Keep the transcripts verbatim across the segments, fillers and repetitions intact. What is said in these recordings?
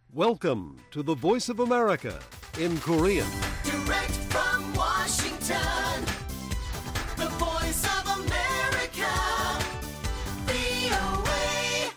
Welcome to the Voice of America in Korean. Direct from Washington, the Voice of America, 브이오에이.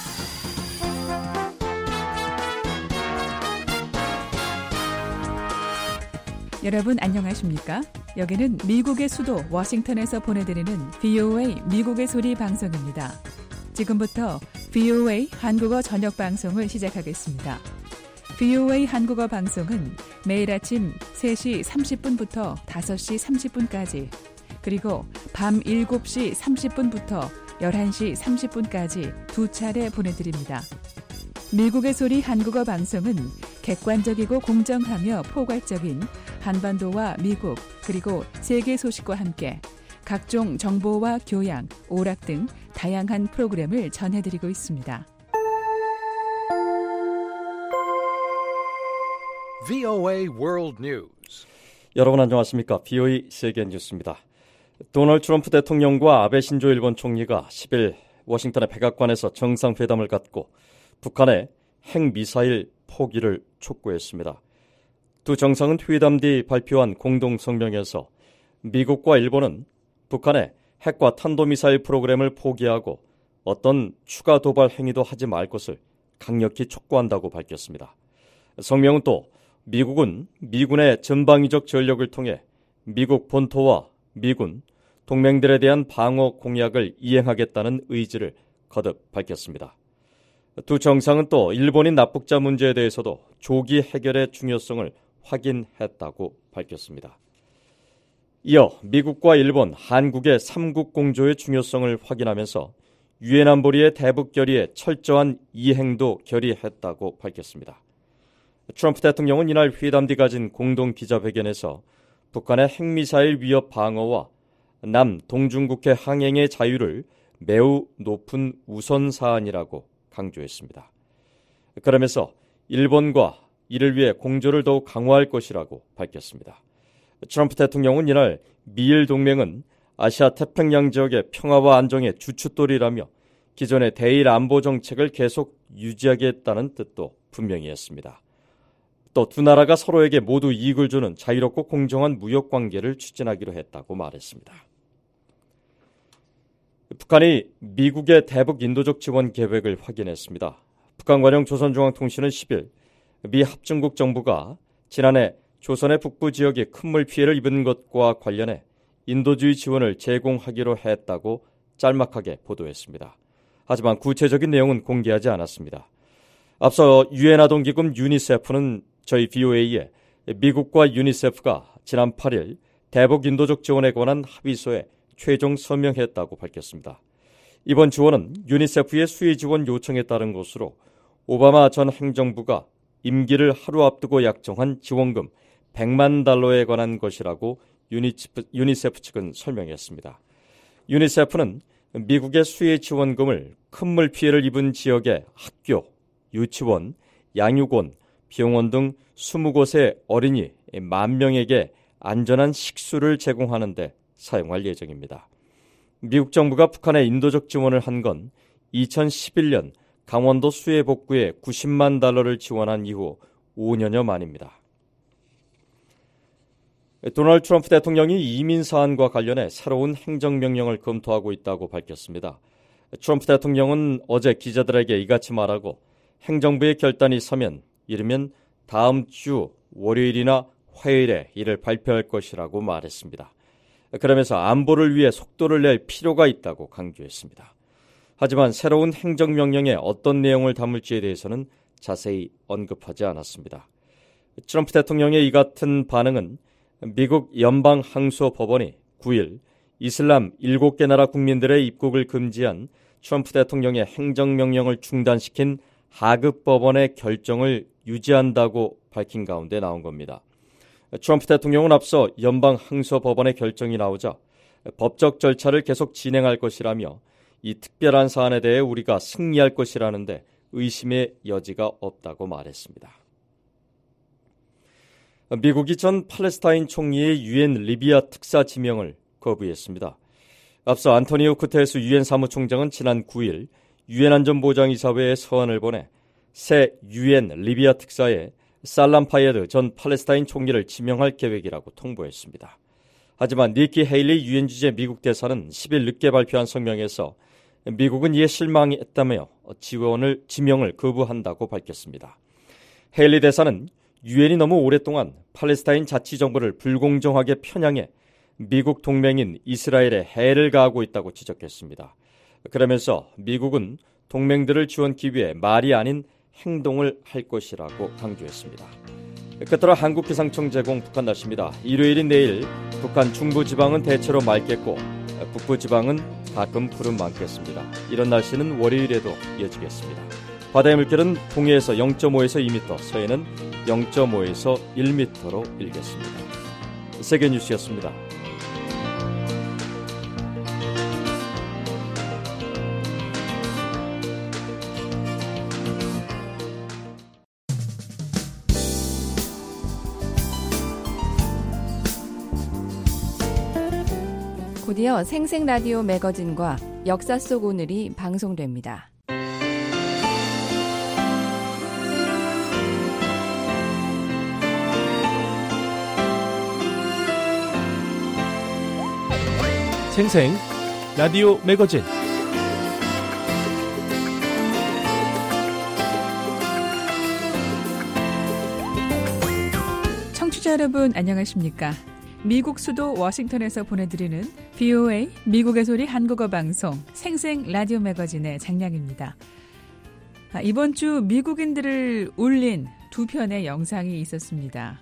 여러분 안녕하십니까? 여기는 미국의 수도 워싱턴에서 보내드리는 브이오에이 미국의 소리 방송입니다. 지금부터 브이오에이 한국어 저녁 방송을 시작하겠습니다. 브이오에이 한국어 방송은 매일 아침 세 시 삼십 분부터 다섯 시 삼십 분까지 그리고 밤 일곱 시 삼십 분부터 열한 시 삼십 분까지 두 차례 보내드립니다. 미국의 소리 한국어 방송은 객관적이고 공정하며 포괄적인 한반도와 미국 그리고 세계 소식과 함께 각종 정보와 교양, 오락 등 다양한 프로그램을 전해드리고 있습니다. 브이오에이 World News. 여러분 안녕하십니까? 브이오에이 세계 뉴스입니다. 도널드 트럼프 대통령과 아베 신조 일본 총리가 십 일 워싱턴의 백악관에서 정상회담을 갖고 북한의 핵미사일 포기를 촉구했습니다. 두 정상은 회담 뒤 발표한 공동 성명에서 미국과 일본은 북한의 핵과 탄도미사일 프로그램을 포기하고 어떤 추가 도발 행위도 하지 말 것을 강력히 촉구한다고 밝혔습니다. 성명은 또 미국은 미군의 전방위적 전력을 통해 미국 본토와 미군, 동맹들에 대한 방어 공약을 이행하겠다는 의지를 거듭 밝혔습니다. 두 정상은 또 일본인 납북자 문제에 대해서도 조기 해결의 중요성을 확인했다고 밝혔습니다. 이어 미국과 일본, 한국의 삼국 공조의 중요성을 확인하면서 유엔 안보리의 대북 결의에 철저한 이행도 결의했다고 밝혔습니다. 트럼프 대통령은 이날 회담 뒤 가진 공동 기자회견에서 북한의 핵미사일 위협 방어와 남 동중국해 항행의 자유를 매우 높은 우선 사안이라고 강조했습니다. 그러면서 일본과 이를 위해 공조를 더욱 강화할 것이라고 밝혔습니다. 트럼프 대통령은 이날 미일 동맹은 아시아 태평양 지역의 평화와 안정의 주춧돌이라며 기존의 대일 안보 정책을 계속 유지하겠다는 뜻도 분명히 했습니다. 또 두 나라가 서로에게 모두 이익을 주는 자유롭고 공정한 무역 관계를 추진하기로 했다고 말했습니다. 북한이 미국의 대북 인도적 지원 계획을 확인했습니다. 북한 관영 조선중앙통신은 십 일 미 합중국 정부가 지난해 조선의 북부 지역이 큰 물 피해를 입은 것과 관련해 인도주의 지원을 제공하기로 했다고 짤막하게 보도했습니다. 하지만 구체적인 내용은 공개하지 않았습니다. 앞서 유엔 아동기금 유니세프는 저희 브이오에이에 미국과 유니세프가 지난 팔 일 대북 인도적 지원에 관한 합의서에 최종 서명했다고 밝혔습니다. 이번 지원은 유니세프의 수혜 지원 요청에 따른 것으로 오바마 전 행정부가 임기를 하루 앞두고 약정한 지원금 백만 달러에 관한 것이라고 유니세프, 유니세프 측은 설명했습니다. 유니세프는 미국의 수혜 지원금을 큰 물 피해를 입은 지역의 학교, 유치원, 양육원, 병원 등 이십 곳의 어린이 만 명에게 안전한 식수를 제공하는 데 사용할 예정입니다. 미국 정부가 북한에 인도적 지원을 한 건 이천십일 년 강원도 수해 복구에 구십만 달러를 지원한 이후 오 년여 만입니다. 도널드 트럼프 대통령이 이민 사안과 관련해 새로운 행정명령을 검토하고 있다고 밝혔습니다. 트럼프 대통령은 어제 기자들에게 이같이 말하고 행정부의 결단이 서면 이르면 다음 주 월요일이나 화요일에 이를 발표할 것이라고 말했습니다. 그러면서 안보를 위해 속도를 낼 필요가 있다고 강조했습니다. 하지만 새로운 행정명령에 어떤 내용을 담을지에 대해서는 자세히 언급하지 않았습니다. 트럼프 대통령의 이 같은 반응은 미국 연방항소법원이 구 일 이슬람 일곱 개 나라 국민들의 입국을 금지한 트럼프 대통령의 행정명령을 중단시킨 하급 법원의 결정을 유지한다고 밝힌 가운데 나온 겁니다. 트럼프 대통령은 앞서 연방항소법원의 결정이 나오자 법적 절차를 계속 진행할 것이라며 이 특별한 사안에 대해 우리가 승리할 것이라는데 의심의 여지가 없다고 말했습니다. 미국이 전 팔레스타인 총리의 유엔 리비아 특사 지명을 거부했습니다. 앞서 안토니오 구테레스 유엔 사무총장은 지난 구 일 유엔 안전보장이사회에 서한을 보내 새 유엔 리비아 특사에 살람 파예드 전 팔레스타인 총리를 지명할 계획이라고 통보했습니다. 하지만 니키 헤일리 유엔 주재 미국 대사는 십 일 늦게 발표한 성명에서 미국은 이에 실망했다며 지원을 지명을 거부한다고 밝혔습니다. 헤일리 대사는 유엔이 너무 오랫동안 팔레스타인 자치정부를 불공정하게 편향해 미국 동맹인 이스라엘에 해를 가하고 있다고 지적했습니다. 그러면서 미국은 동맹들을 지원하기 위해 말이 아닌 행동을 할 것이라고 강조했습니다. 끝으로 한국기상청 제공 북한 날씨입니다. 일요일인 내일 북한 중부지방은 대체로 맑겠고 북부지방은 가끔 구름 많겠습니다. 이런 날씨는 월요일에도 이어지겠습니다. 바다의 물결은 동해에서 영 점 오에서 이 미터, 서해는 영 점 오에서 일 미터로 일겠습니다. 세계뉴스였습니다. 곧이어 생생라디오 매거진과 역사 속 오늘이 방송됩니다. 생생 라디오 매거진 청취자 여러분 안녕하십니까? 미국 수도 워싱턴에서 보내드리는 브이오에이 미국의 소리 한국어 방송 생생 라디오 매거진의 장량입니다. 아, 이번 주 미국인들을 울린 두 편의 영상이 있었습니다.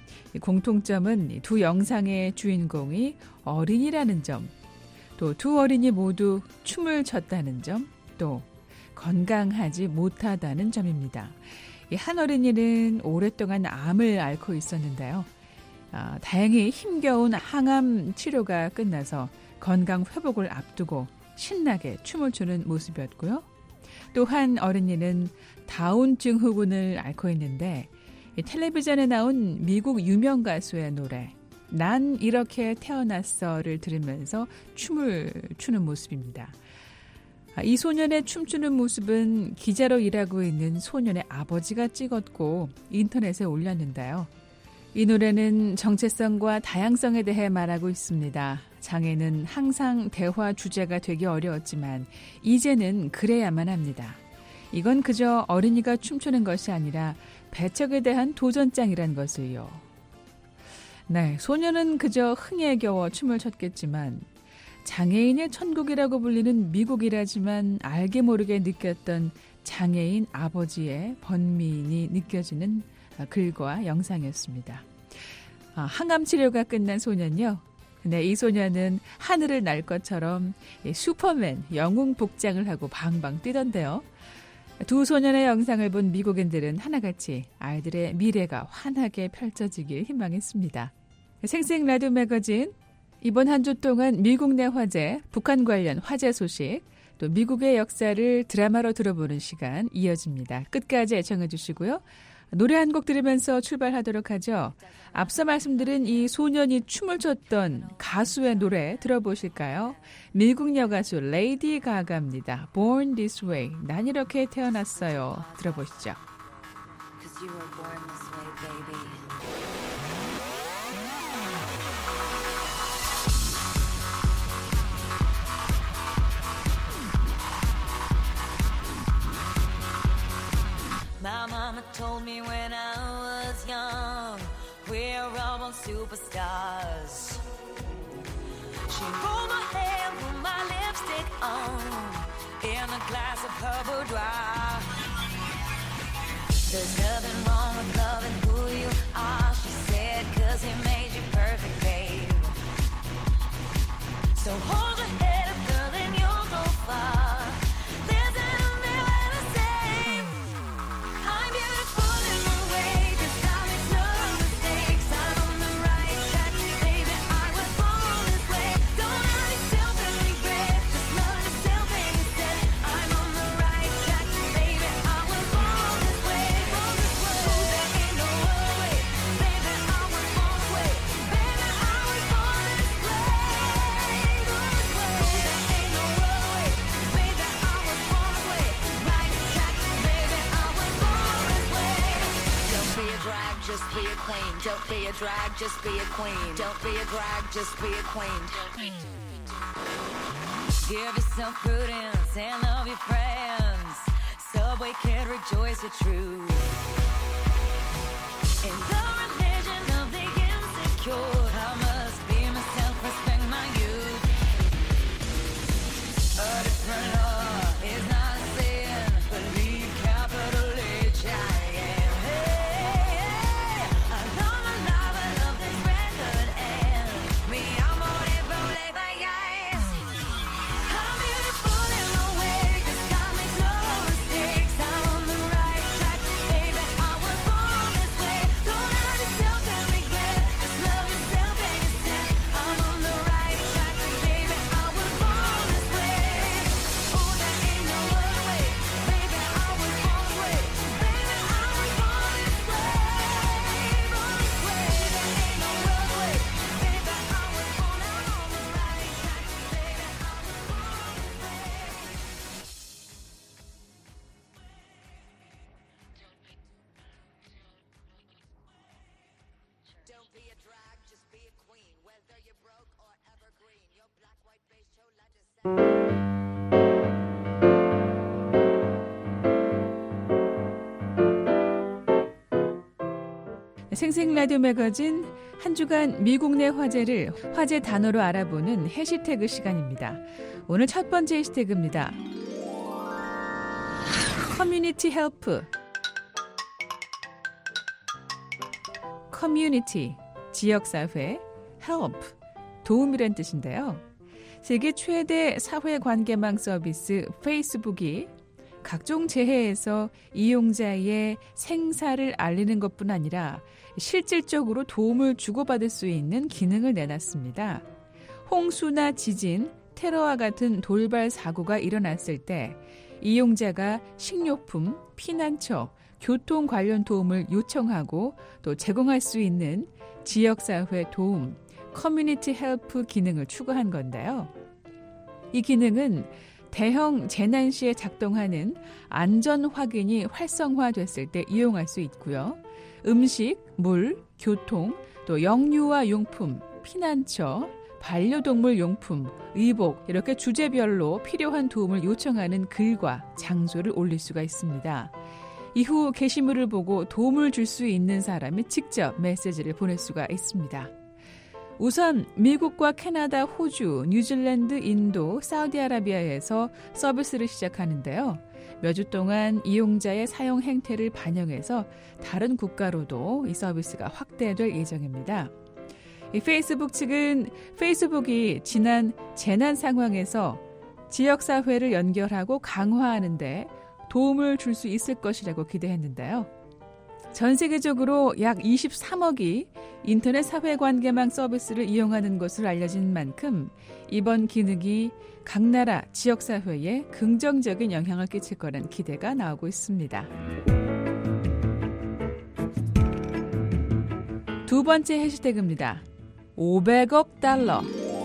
공통점은 두 영상의 주인공이 어린이라는 점, 또 두 어린이 모두 춤을 췄다는 점, 또 건강하지 못하다는 점입니다. 한 어린이는 오랫동안 암을 앓고 있었는데요. 아, 다행히 힘겨운 항암 치료가 끝나서 건강 회복을 앞두고 신나게 춤을 추는 모습이었고요. 또 한 어린이는 다운 증후군을 앓고 있는데 텔레비전에 나온 미국 유명 가수의 노래 난 이렇게 태어났어를 들으면서 춤을 추는 모습입니다. 아, 이 소년의 춤추는 모습은 기자로 일하고 있는 소년의 아버지가 찍었고 인터넷에 올렸는데요. 이 노래는 정체성과 다양성에 대해 말하고 있습니다. 장애는 항상 대화 주제가 되기 어려웠지만 이제는 그래야만 합니다. 이건 그저 어린이가 춤추는 것이 아니라 배척에 대한 도전장이란 것을요. 네, 소녀는 그저 흥에 겨워 춤을 췄겠지만 장애인의 천국이라고 불리는 미국이라지만 알게 모르게 느꼈던 장애인 아버지의 번민이 느껴지는 글과 영상이었습니다. 아, 항암 치료가 끝난 소년요. 네, 이 소년은 하늘을 날 것처럼 슈퍼맨 영웅 복장을 하고 방방 뛰던데요. 두 소년의 영상을 본 미국인들은 하나같이 아이들의 미래가 환하게 펼쳐지길 희망했습니다. 생생 라디오 매거진, 이번 한 주 동안 미국 내 화제, 북한 관련 화제 소식, 또 미국의 역사를 드라마로 들어보는 시간 이어집니다. 끝까지 애청해 주시고요. 노래 한 곡 들으면서 출발하도록 하죠. 앞서 말씀드린 이 소년이 춤을 췄던 가수의 노래 들어보실까요? 미국 여가수 레이디 가가입니다. Born This Way. 난 이렇게 태어났어요. 들어보시죠. Cause you were born this way, baby. My mama told me when I was young, we're all born superstars. She rolled my hair, put my lipstick on, in a glass of her boudoir. There's nothing wrong with loving who you are, she said, cause he made you perfect, babe. So hold your head up, girl, and you'll go far. Way. drag, just be a queen. Don't be a drag, just be a queen. Don't be a drag, just be a queen. Give yourself prudence and love your friends. Subway kid, rejoice the truth. In the religion of the insecure, I must be myself, respect my youth. A different law is not a sin. Believe capital H I am. Hey, hey, I love my life, I love this record, and me, I'm on it, but labor, yes. I'm beautiful in my way, 'cause God makes no mistakes. I'm on the right track, baby, I was born this way. Don't hurt yourself and regret, just love yourself and yourself. I'm on the right track, baby, I was born this way. Oh, there ain't no other way, baby, I was born this way. Baby, I was born this way, born this way. There ain't no other way, baby, I was born, I'm on the right track, baby, I was born this way. Don't be a drag, just be a queen. Whether you're broke or evergreen, your black, white, beige, chola descent. 생생 라디오 매거진 한 주간 미국 내 화제를 화제 단어로 알아보는 해시태그 시간입니다. 오늘 첫 번째 해시태그입니다. 커뮤니티 헬프. 커뮤니티, 지역사회, 헬프, 도움이란 뜻인데요. 세계 최대 사회관계망 서비스 페이스북이 각종 재해에서 이용자의 생사를 알리는 것뿐 아니라 실질적으로 도움을 주고받을 수 있는 기능을 내놨습니다. 홍수나 지진, 테러와 같은 돌발 사고가 일어났을 때 이용자가 식료품, 피난처, 교통 관련 도움을 요청하고 또 제공할 수 있는 지역사회 도움, 커뮤니티 헬프 기능을 추가한 건데요. 이 기능은 대형 재난 시에 작동하는 안전 확인이 활성화됐을 때 이용할 수 있고요. 음식, 물, 교통, 또 영유아 용품, 피난처, 반려동물 용품, 의복 이렇게 주제별로 필요한 도움을 요청하는 글과 장소를 올릴 수가 있습니다. 이후 게시물을 보고 도움을 줄 수 있는 사람이 직접 메시지를 보낼 수가 있습니다. 우선 미국과 캐나다, 호주, 뉴질랜드, 인도, 사우디아라비아에서 서비스를 시작하는데요. 몇 주 동안 이용자의 사용 행태를 반영해서 다른 국가로도 이 서비스가 확대될 예정입니다. 이 페이스북 측은 페이스북이 지난 재난 상황에서 지역사회를 연결하고 강화하는 데 도움을 줄 수 있을 것이라고 기대했는데요. 전 세계적으로 약 이십삼억이 인터넷 사회관계망 서비스를 이용하는 것으로 알려진 만큼 이번 기능이 각 나라 지역사회에 긍정적인 영향을 끼칠 거라는 기대가 나오고 있습니다. 두 번째 해시태그입니다. 오백억 달러.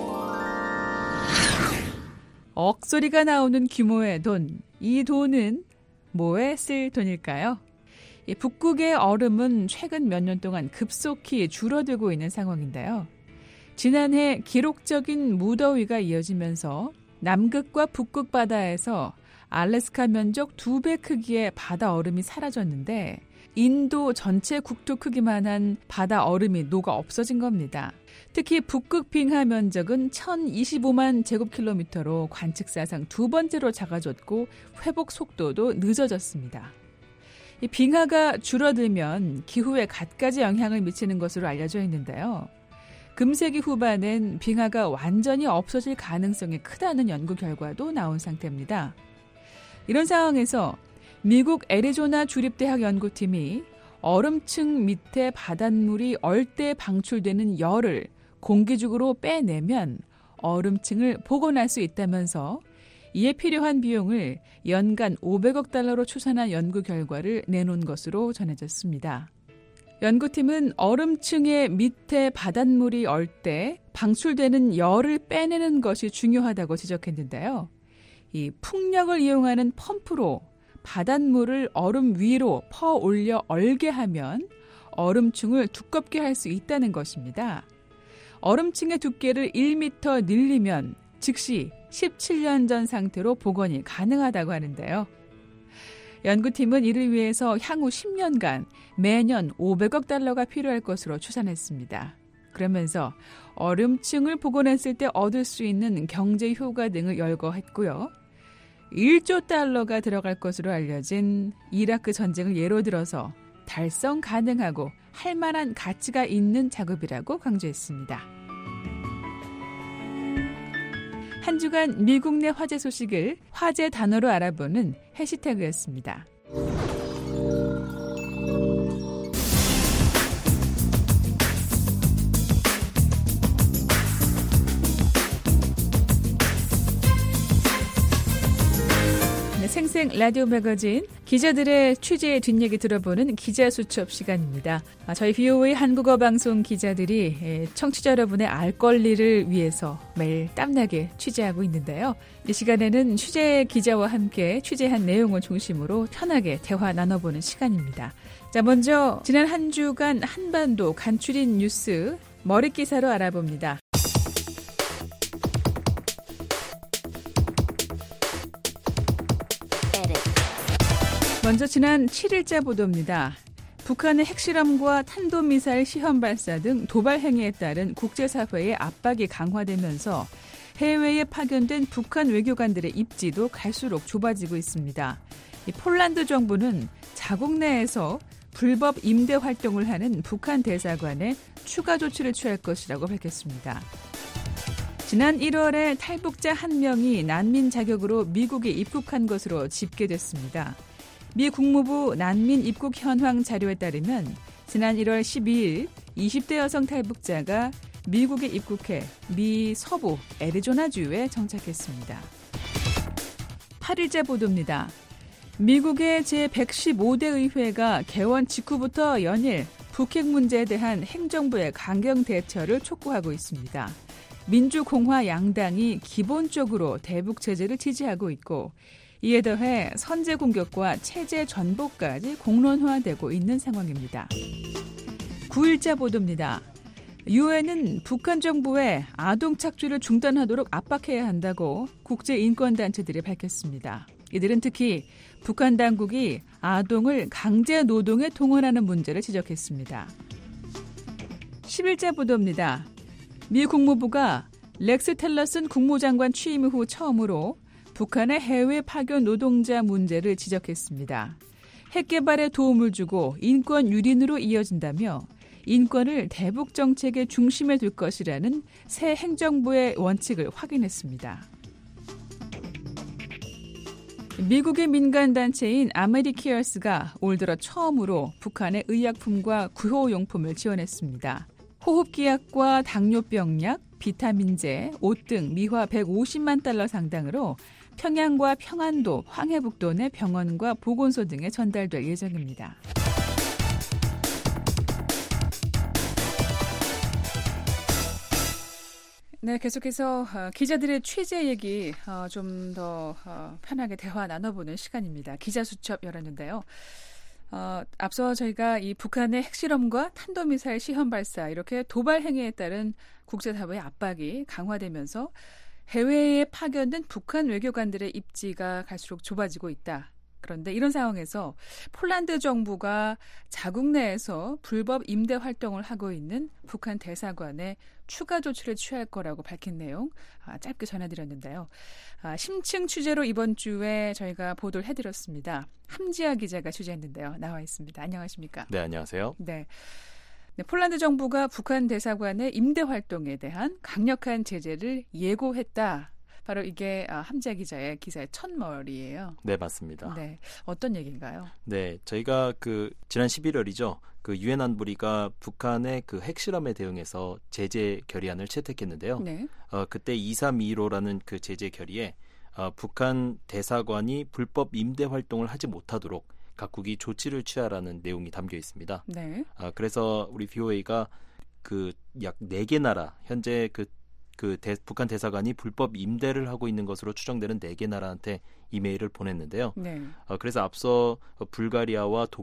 억소리가 나오는 규모의 돈. 이 돈은 뭐에 쓸 돈일까요? 북극의 얼음은 최근 몇 년 동안 급속히 줄어들고 있는 상황인데요. 지난해 기록적인 무더위가 이어지면서 남극과 북극 바다에서 알래스카 면적 두 배 크기의 바다 얼음이 사라졌는데 인도 전체 국토 크기만한 바다 얼음이 녹아 없어진 겁니다. 특히 북극 빙하 면적은 천이십오만 제곱킬로미터로 관측사상 두 번째로 작아졌고 회복 속도도 늦어졌습니다. 이 빙하가 줄어들면 기후에 갖가지 영향을 미치는 것으로 알려져 있는데요. 금세기 후반엔 빙하가 완전히 없어질 가능성이 크다는 연구 결과도 나온 상태입니다. 이런 상황에서 미국 애리조나 주립대학 연구팀이 얼음층 밑에 바닷물이 얼때 방출되는 열을 공기중으로 빼내면 얼음층을 복원할 수 있다면서 이에 필요한 비용을 연간 오백억 달러로 추산한 연구 결과를 내놓은 것으로 전해졌습니다. 연구팀은 얼음층의 밑에 바닷물이 얼 때 방출되는 열을 빼내는 것이 중요하다고 지적했는데요. 이 풍력을 이용하는 펌프로 바닷물을 얼음 위로 퍼올려 얼게 하면 얼음층을 두껍게 할 수 있다는 것입니다. 얼음층의 두께를 일 미터 늘리면 즉시 십칠 년 전 상태로 복원이 가능하다고 하는데요. 연구팀은 이를 위해서 향후 십 년간 매년 오백억 달러가 필요할 것으로 추산했습니다. 그러면서 얼음층을 복원했을 때 얻을 수 있는 경제 효과 등을 열거했고요. 일조 달러가 들어갈 것으로 알려진 이라크 전쟁을 예로 들어서 달성 가능하고 할 만한 가치가 있는 작업이라고 강조했습니다. 한 주간 미국 내 화제 소식을 화제 단어로 알아보는 해시태그였습니다. 생생 라디오 매거진 기자들의 취재의 뒷얘기 들어보는 기자수첩 시간입니다. 저희 비오에이 한국어 방송 기자들이 청취자 여러분의 알 권리를 위해서 매일 땀나게 취재하고 있는데요. 이 시간에는 취재 기자와 함께 취재한 내용을 중심으로 편하게 대화 나눠보는 시간입니다. 자, 먼저 지난 한 주간 한반도 간추린 뉴스 머릿기사로 알아봅니다. 먼저 지난 칠 일자 보도입니다. 북한의 핵실험과 탄도미사일 시험 발사 등 도발 행위에 따른 국제사회의 압박이 강화되면서 해외에 파견된 북한 외교관들의 입지도 갈수록 좁아지고 있습니다. 이 폴란드 정부는 자국 내에서 불법 임대 활동을 하는 북한 대사관에 추가 조치를 취할 것이라고 밝혔습니다. 지난 일월에 탈북자 한 명이 난민 자격으로 미국에 입국한 것으로 집계됐습니다. 미 국무부 난민 입국 현황 자료에 따르면 지난 일월 십이일 이십 대 여성 탈북자가 미국에 입국해 미 서부 애리조나주에 정착했습니다. 팔 일자 보도입니다. 미국의 제백십오대 의회가 개원 직후부터 연일 북핵 문제에 대한 행정부의 강경 대처를 촉구하고 있습니다. 민주공화 양당이 기본적으로 대북 제재를 지지하고 있고 이에 더해 선제 공격과 체제 전복까지 공론화되고 있는 상황입니다. 구 일자 보도입니다. 유엔은 북한 정부에 아동 착취를 중단하도록 압박해야 한다고 국제인권단체들이 밝혔습니다. 이들은 특히 북한 당국이 아동을 강제 노동에 동원하는 문제를 지적했습니다. 십 일자 보도입니다. 미 국무부가 렉스 텔러슨 국무장관 취임 후 처음으로 북한의 해외 파견 노동자 문제를 지적했습니다. 핵 개발에 도움을 주고 인권 유린으로 이어진다며 인권을 대북 정책의 중심에 둘 것이라는 새 행정부의 원칙을 확인했습니다. 미국의 민간단체인 아메리케어스가 올 들어 처음으로 북한의 의약품과 구호용품을 지원했습니다. 호흡기약과 당뇨병약, 비타민제, 옷 등 미화 백오십만 달러 상당으로 평양과 평안도, 황해북도 내 병원과 보건소 등에 전달될 예정입니다. 네, 계속해서 기자들의 취재 얘기 좀 더 편하게 대화 나눠보는 시간입니다. 기자수첩 열었는데요. 어, 앞서 저희가 이 북한의 핵실험과 탄도미사일 시험 발사 이렇게 도발 행위에 따른 국제사회의 압박이 강화되면서 해외에 파견된 북한 외교관들의 입지가 갈수록 좁아지고 있다. 그런데 이런 상황에서 폴란드 정부가 자국 내에서 불법 임대 활동을 하고 있는 북한 대사관에 추가 조치를 취할 거라고 밝힌 내용 아, 짧게 전해드렸는데요. 아, 심층 취재로 이번 주에 저희가 보도를 해드렸습니다. 함지아 기자가 취재했는데요. 나와 있습니다. 안녕하십니까? 네, 안녕하세요. 네. 네, 폴란드 정부가 북한 대사관의 임대 활동에 대한 강력한 제재를 예고했다. 바로 이게 함지아 기자의 기사의 첫머리예요. 네, 맞습니다. 네, 어떤 얘기인가요? 네, 저희가 그 지난 십일월이죠. 그 유엔 안보리가 북한의 그 핵실험에 대응해서 제재 결의안을 채택했는데요. 네. 어, 그때 이삼이일오라는 그 제재 결의에 어, 북한 대사관이 불법 임대 활동을 하지 못하도록 각국이 조치를 취하라는 내용이 담겨 있습니다. 네. 어, 그래서 우리 비오에이가 그 약 네 개 나라 현재 그 그 대, 북한 대사관이 불법 임대를 하고 있는 것으로 추정되는 네 개 나라한테 이메일을 보냈는데요. 네. 어, 그래서 앞서 불가리아와 독일,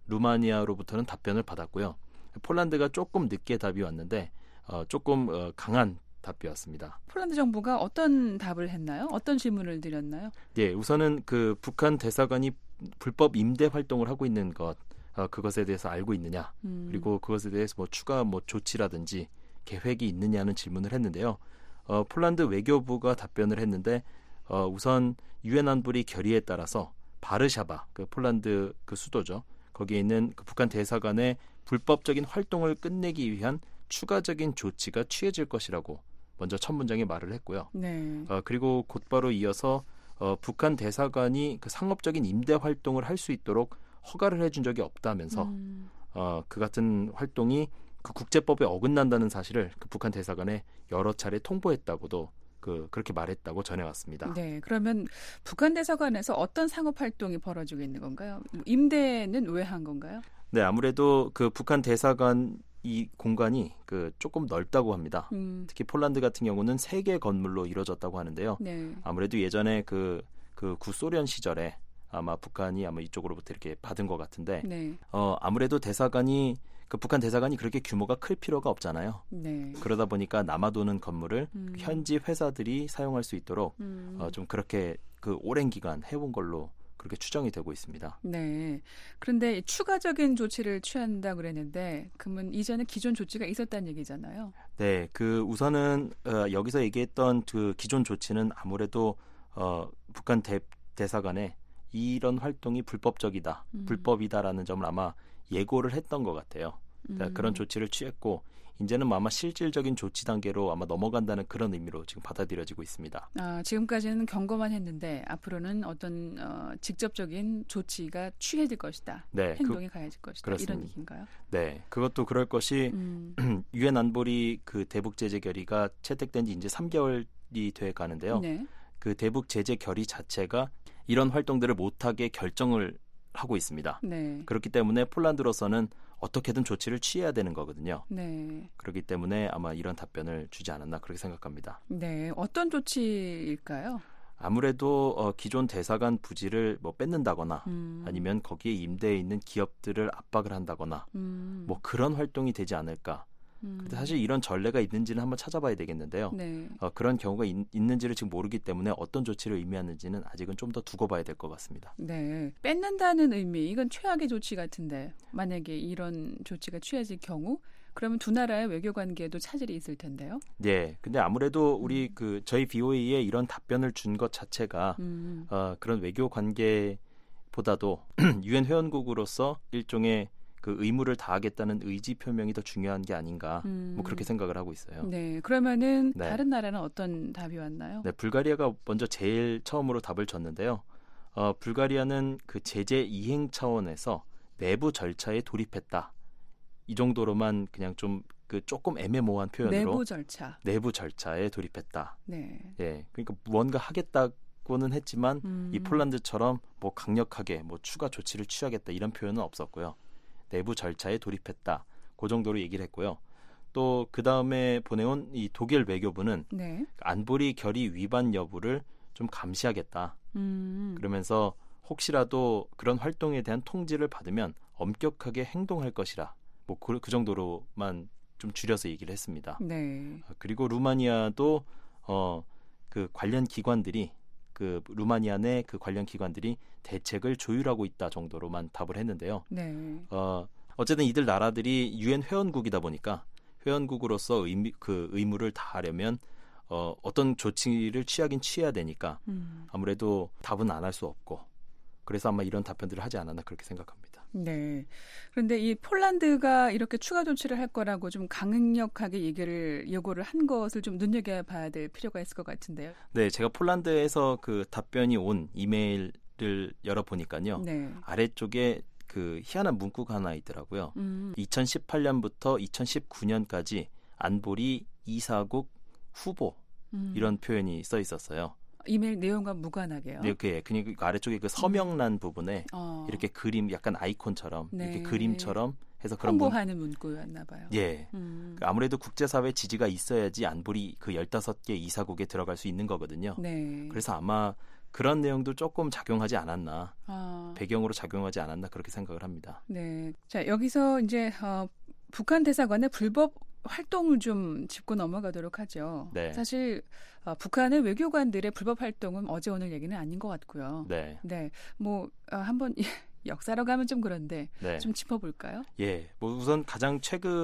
루마니아로부터는 답변을 받았고요. 폴란드가 조금 늦게 답이 왔는데 어, 조금 어, 강한 답이 왔습니다. 폴란드 정부가 어떤 답을 했나요? 어떤 질문을 드렸나요? 예, 우선은 그 북한 대사관이 불법 임대 활동을 하고 있는 것 어, 그것에 대해서 알고 있느냐, 음. 그리고 그것에 대해서 뭐 추가 뭐 조치라든지 계획이 있느냐는 질문을 했는데요. 어, 폴란드 외교부가 답변을 했는데 어, 우선 유엔 안보리 결의에 따라서 바르샤바, 그 폴란드 그 수도죠. 거기에 있는 그 북한 대사관의 불법적인 활동을 끝내기 위한 추가적인 조치가 취해질 것이라고 먼저 첫 문장에 말을 했고요. 네. 어, 그리고 곧바로 이어서 어, 북한 대사관이 그 상업적인 임대 활동을 할 수 있도록 허가를 해준 적이 없다면서 음. 어, 그 같은 활동이 그 국제법에 어긋난다는 사실을 그 북한 대사관에 여러 차례 통보했다고도 그 그렇게 말했다고 전해왔습니다. 네, 그러면 북한 대사관에서 어떤 상업 활동이 벌어지고 있는 건가요? 임대는 왜 한 건가요? 네, 아무래도 그 북한 대사관 이 공간이 그 조금 넓다고 합니다. 음. 특히 폴란드 같은 경우는 세 개 건물로 이루어졌다고 하는데요. 네. 아무래도 예전에 그, 그 구소련 시절에 아마 북한이 아마 이쪽으로부터 이렇게 받은 것 같은데, 네. 어, 아무래도 대사관이 그 북한 대사관이 그렇게 규모가 클 필요가 없잖아요. 네. 그러다 보니까 남아도는 건물을 음. 현지 회사들이 사용할 수 있도록 음. 어, 좀 그렇게 그 오랜 기간 해온 걸로 그렇게 추정이 되고 있습니다. 네. 그런데 추가적인 조치를 취한다 그랬는데, 그러면 이전에 기존 조치가 있었다는 얘기잖아요. 네, 그 우선은 어, 여기서 얘기했던 그 기존 조치는 아무래도 어, 북한 대, 대사관에 이런 활동이 불법적이다, 음. 불법이다라는 점을 아마 예고를 했던 것 같아요. 그러니까 음. 그런 조치를 취했고 이제는 아마 실질적인 조치 단계로 아마 넘어간다는 그런 의미로 지금 받아들여지고 있습니다. 아, 지금까지는 경고만 했는데 앞으로는 어떤 어, 직접적인 조치가 취해질 것이다. 네, 행동이 그, 가해질 것이다. 그렇습니다. 이런 얘기인가요? 네, 그것도 그럴 것이 음. 유엔 안보리 그 대북 제재 결의가 채택된 지 이제 삼 개월이 돼 가는데요. 네. 그 대북 제재 결의 자체가 이런 활동들을 못하게 결정을 하고 있습니다. 네. 그렇기 때문에 폴란드로서는 어떻게든 조치를 취해야 되는 거거든요. 네. 그렇기 때문에 아마 이런 답변을 주지 않았나 그렇게 생각합니다. 네. 어떤 조치일까요? 아무래도 어, 기존 대사관 부지를 뭐 뺏는다거나 음. 아니면 거기에 임대해 있는 기업들을 압박을 한다거나 음. 뭐 그런 활동이 되지 않을까. 음. 근데 사실 이런 전례가 있는지는 한번 찾아봐야 되겠는데요. 네. 어, 그런 경우가 있, 있는지를 지금 모르기 때문에 어떤 조치를 의미하는지는 아직은 좀 더 두고 봐야 될 것 같습니다. 네. 뺏는다는 의미, 이건 최악의 조치 같은데 만약에 이런 조치가 취해질 경우 그러면 두 나라의 외교 관계에도 차질이 있을 텐데요. 네. 근데 아무래도 우리 그 저희 비오이에 이런 답변을 준 것 자체가 음. 어, 그런 외교 관계보다도 유엔 회원국으로서 일종의 그 의무를 다하겠다는 의지 표명이 더 중요한 게 아닌가 음. 뭐 그렇게 생각을 하고 있어요. 네. 그러면은 네. 다른 나라는 어떤 답이 왔나요? 네, 불가리아가 먼저 제일 처음으로 답을 줬는데요. 어, 불가리아는 그 제재 이행 차원에서 내부 절차에 돌입했다. 이 정도로만 그냥 좀 그 조금 애매모호한 표현으로 내부 절차. 내부 절차에 돌입했다. 네. 예, 그러니까 무언가 하겠다고는 했지만 음. 이 폴란드처럼 뭐 강력하게 뭐 추가 조치를 취하겠다 이런 표현은 없었고요. 내부 절차에 돌입했다. 그 정도로 얘기를 했고요. 또 그 다음에 보내온 이 독일 외교부는 네. 안보리 결의 위반 여부를 좀 감시하겠다. 음. 그러면서 혹시라도 그런 활동에 대한 통지를 받으면 엄격하게 행동할 것이라. 뭐 그 정도로만 좀 줄여서 얘기를 했습니다. 네. 그리고 루마니아도 어 그 관련 기관들이 그 루마니아 내 그 관련 기관들이 대책을 조율하고 있다 정도로만 답을 했는데요. 네. 어 어쨌든 이들 나라들이 유엔 회원국이다 보니까 회원국으로서 의미, 그 의무를 다하려면 어, 어떤 조치를 취하긴 취해야 되니까 음. 아무래도 답은 안 할 수 없고 그래서 아마 이런 답변들을 하지 않았나 그렇게 생각합니다. 네. 그런데 이 폴란드가 이렇게 추가 조치를 할 거라고 좀 강력하게 얘기를 요구를 한 것을 좀 눈여겨봐야 될 필요가 있을 것 같은데요. 네, 제가 폴란드에서 그 답변이 온 이메일을 열어보니까요. 네. 아래쪽에 그 희한한 문구가 하나 있더라고요. 음. 이천십팔 년부터 이천십구 년까지 안보리 이사국 후보 음. 이런 표현이 써 있었어요. 이메일 내용과 무관하게요. 이렇게 그냥 그 아래쪽에 그 서명란 음. 부분에 어. 이렇게 그림 약간 아이콘처럼 네. 이렇게 그림처럼 해서 그런 문, 홍보하는 문구였나 봐요. 예. 음. 그 아무래도 국제사회 지지가 있어야지 안보리 그 열다섯 개 이사국에 들어갈 수 있는 거거든요. 네. 그래서 아마 그런 내용도 조금 작용하지 않았나, 아. 배경으로 작용하지 않았나 그렇게 생각을 합니다. 네. 자, 여기서 이제 어, 북한 대사관의 불법 활동을 좀 짚고 넘어가도록 하죠. 네. 사실 어, 북한의 외교관들의 불법 활동은 어제 오늘 얘기는 아닌 것 같고요. 네. 네. 뭐 어, 한번 역사로 가면 좀 그런데 네. 좀 짚어볼까요? 예, 뭐 우선 가장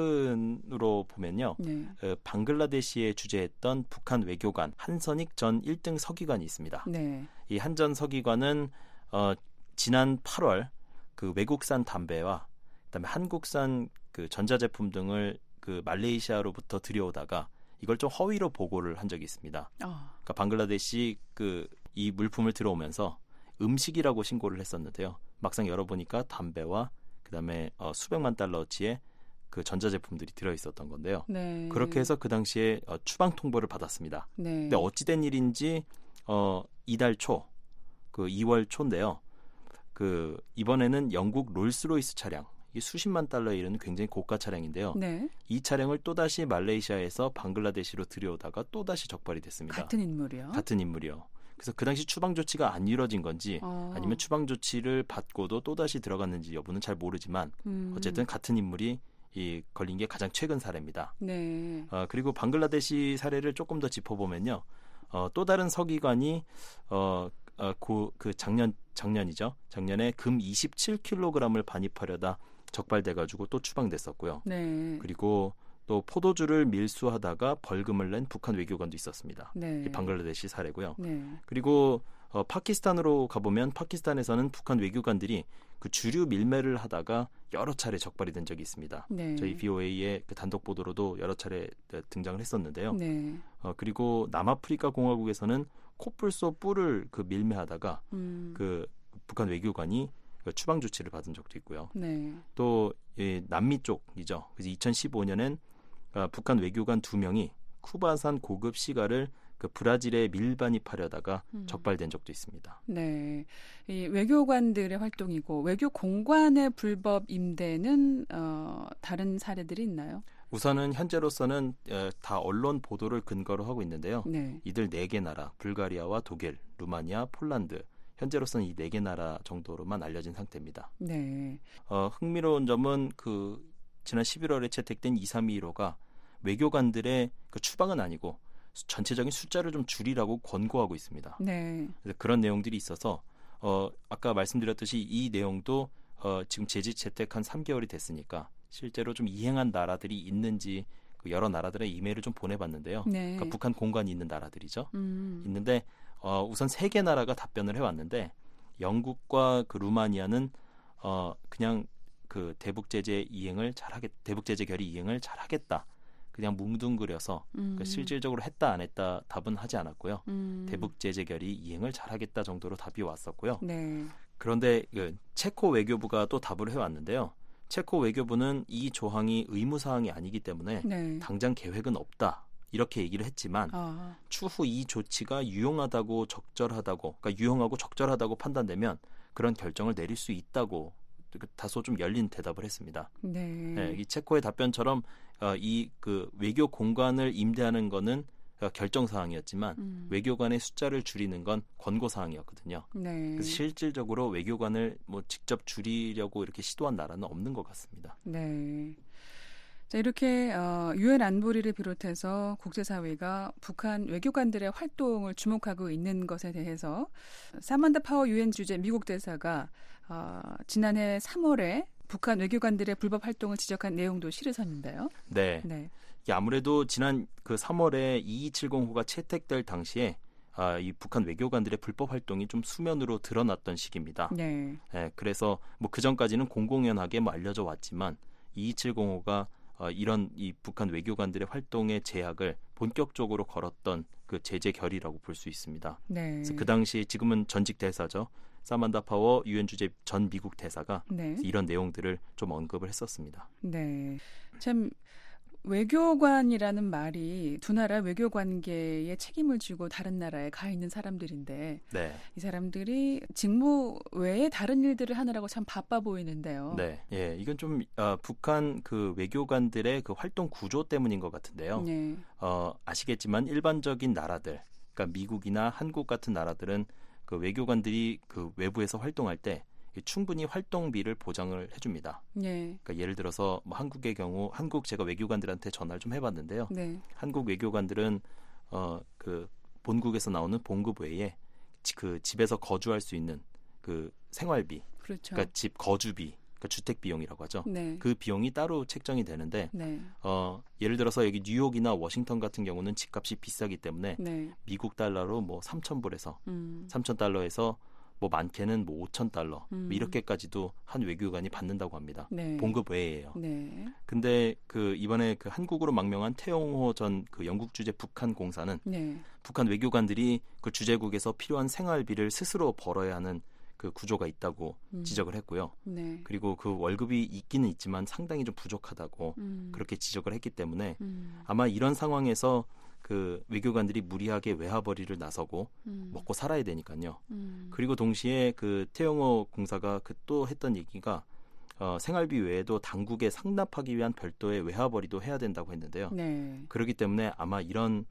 최근으로 보면요, 네. 어, 방글라데시에 주재했던 북한 외교관 한선익 전 일 등 서기관이 있습니다. 네. 이 한 전 서기관은 어, 지난 팔월 그 외국산 담배와 그다음에 한국산 그 전자제품 등을 그 말레이시아로부터 들여오다가 이걸 좀 허위로 보고를 한 적이 있습니다. 어. 그러니까 방글라데시 그 이 물품을 들어오면서 음식이라고 신고를 했었는데요. 막상 열어보니까 담배와 그다음에 어, 수백만 달러어치의 그 전자제품들이 들어있었던 건데요. 네. 그렇게 해서 그 당시에 어, 추방 통보를 받았습니다. 네. 근데 어찌된 일인지 어, 이달 초, 그 이월 초인데요. 그 이번에는 영국 롤스로이스 차량, 이게 수십만 달러에 이르는 굉장히 고가 차량인데요. 네. 이 차량을 또다시 말레이시아에서 방글라데시로 들여오다가 또다시 적발이 됐습니다. 같은 인물이요? 같은 인물이요. 그래서 그 당시 추방 조치가 안 이루어진 건지 어. 아니면 추방 조치를 받고도 또다시 들어갔는지 여부는 잘 모르지만 음. 어쨌든 같은 인물이 이 걸린 게 가장 최근 사례입니다. 네. 어, 그리고 방글라데시 사례를 조금 더 짚어보면요. 어, 또 다른 서기관이 어, 어, 고, 그 작년 작년이죠. 작년에 금 이십칠 킬로그램을 반입하려다 적발돼가지고 또 추방됐었고요. 네. 그리고 또 포도주를 밀수하다가 벌금을 낸 북한 외교관도 있었습니다. 네. 이 방글라데시 사례고요. 네. 그리고 어, 파키스탄으로 가보면 파키스탄에서는 북한 외교관들이 그 주류 밀매를 하다가 여러 차례 적발이 된 적이 있습니다. 네. 저희 브이오에이의 그 단독 보도로도 여러 차례 등장을 했었는데요. 네. 어, 그리고 남아프리카 공화국에서는 코뿔소 뿔을 그 밀매하다가 음. 그 북한 외교관이 그 추방 조치를 받은 적도 있고요. 네. 또 이 남미 쪽이죠. 그래서 이천십오 년엔 어, 북한 외교관 두 명이 쿠바산 고급 시가를 그 브라질에 밀반입하려다가 음. 적발된 적도 있습니다. 네. 이 외교관들의 활동이고 외교 공관의 불법 임대는 어, 다른 사례들이 있나요? 우선은 현재로서는 어, 다 언론 보도를 근거로 하고 있는데요. 네. 이들 네 개 나라, 불가리아와 독일, 루마니아, 폴란드, 현재로서는 이 네 개 나라 정도로만 알려진 상태입니다. 네. 어, 흥미로운 점은 그 지난 십일월에 채택된 이삼이일오가 외교관들의 그 추방은 아니고 수, 전체적인 숫자를 좀 줄이라고 권고하고 있습니다. 네. 그래서 그런 내용들이 있어서 어, 아까 말씀드렸듯이 이 내용도 어, 지금 제지 채택한 삼 개월이 됐으니까 실제로 좀 이행한 나라들이 있는지 그 여러 나라들의 이메일을 좀 보내봤는데요. 네. 그러니까 북한 공관이 있는 나라들이죠. 음. 있는데 어, 우선 세 개 나라가 답변을 해왔는데 영국과 그 루마니아는 어, 그냥 그 대북 제재 이행을 잘하겠 대북 제재 결의 이행을 잘하겠다. 그냥 뭉뚱그려서 음. 그 실질적으로 했다 안 했다 답은 하지 않았고요. 음. 대북 제재 결의 이행을 잘하겠다 정도로 답이 왔었고요. 네. 그런데 그 체코 외교부가 또 답을 해왔는데요. 체코 외교부는 이 조항이 의무 사항이 아니기 때문에 네. 당장 계획은 없다. 이렇게 얘기를 했지만 아. 추후 이 조치가 유용하다고 적절하다고 그러니까 유용하고 적절하다고 판단되면 그런 결정을 내릴 수 있다고 다소 좀 열린 대답을 했습니다. 네. 네, 이 체코의 답변처럼 어, 이 그 외교 공간을 임대하는 거는 어, 결정 사항이었지만 음. 외교관의 숫자를 줄이는 건 권고 사항이었거든요. 네. 그래서 실질적으로 외교관을 뭐 직접 줄이려고 이렇게 시도한 나라는 없는 것 같습니다. 네. 자, 이렇게 어, 유엔 안보리를 비롯해서 국제사회가 북한 외교관들의 활동을 주목하고 있는 것에 대해서 사만다 파워 유엔 주재 미국 대사가 어, 지난해 삼월에 북한 외교관들의 불법 활동을 지적한 내용도 실으셨는데요. 네. 네. 이게 아무래도 지난 그 삼월에 이이칠공호가 채택될 당시에 아, 이 북한 외교관들의 불법 활동이 좀 수면으로 드러났던 시기입니다. 네. 네, 그래서 뭐 그 전까지는 공공연하게 뭐 알려져 왔지만 이이칠공호가 어, 이런 이 북한 외교관들의 활동의 제약을 본격적으로 걸었던 그 제재 결의라고 볼 수 있습니다. 네. 그래서 그 당시 지금은 전직 대사죠. 사만다 파워 유엔 주재 전 미국 대사가 네. 이런 내용들을 좀 언급을 했었습니다. 네. 참 외교관이라는 말이 두 나라 외교 관계에 책임을 지고 다른 나라에 가 있는 사람들인데 네. 이 사람들이 직무 외에 다른 일들을 하느라고 참 바빠 보이는데요. 네, 예, 이건 좀 어, 북한 그 외교관들의 그 활동 구조 때문인 것 같은데요. 네. 어, 아시겠지만 일반적인 나라들, 그러니까 미국이나 한국 같은 나라들은 그 그 외교관들이 그 외부에서 활동할 때 충분히 활동비를 보장을 해줍니다. 네. 그러니까 예를 들어서 뭐 한국의 경우 한국 제가 외교관들한테 전화를 좀 해봤는데요. 네. 한국 외교관들은 어 그 본국에서 나오는 봉급 외에 지- 그 집에서 거주할 수 있는 그 생활비, 그렇죠. 그러니까 집 거주비, 그러니까 주택 비용이라고 하죠. 네. 그 비용이 따로 책정이 되는데 네. 어 예를 들어서 여기 뉴욕이나 워싱턴 같은 경우는 집값이 비싸기 때문에 네. 미국 달러로 뭐 삼천 불에서 음. 삼천 달러에서 뭐 많게는 뭐 오천 달러 음. 뭐 이렇게까지도 한 외교관이 받는다고 합니다. 네. 봉급 외에요. 네. 근데 그 이번에 그 한국으로 망명한 태용호 전 그 영국 주재 북한 공사는 네. 북한 외교관들이 그 주재국에서 필요한 생활비를 스스로 벌어야 하는 그 구조가 있다고 음. 지적을 했고요. 네. 그리고 그 월급이 있기는 있지만 상당히 좀 부족하다고 음. 그렇게 지적을 했기 때문에 음. 아마 이런 상황에서 그 외교관들이 무리하게 외화벌이를 나서고 음. 먹고 살아야 되니까요. 음. 그리고 동시에 그 태영호 공사가 그 또 했던 얘기가 어, 생활비 외에도 당국에 상납하기 위한 별도의 외화벌이도 해야 된다고 했는데요. 네. 그렇기 때문에 아마 이런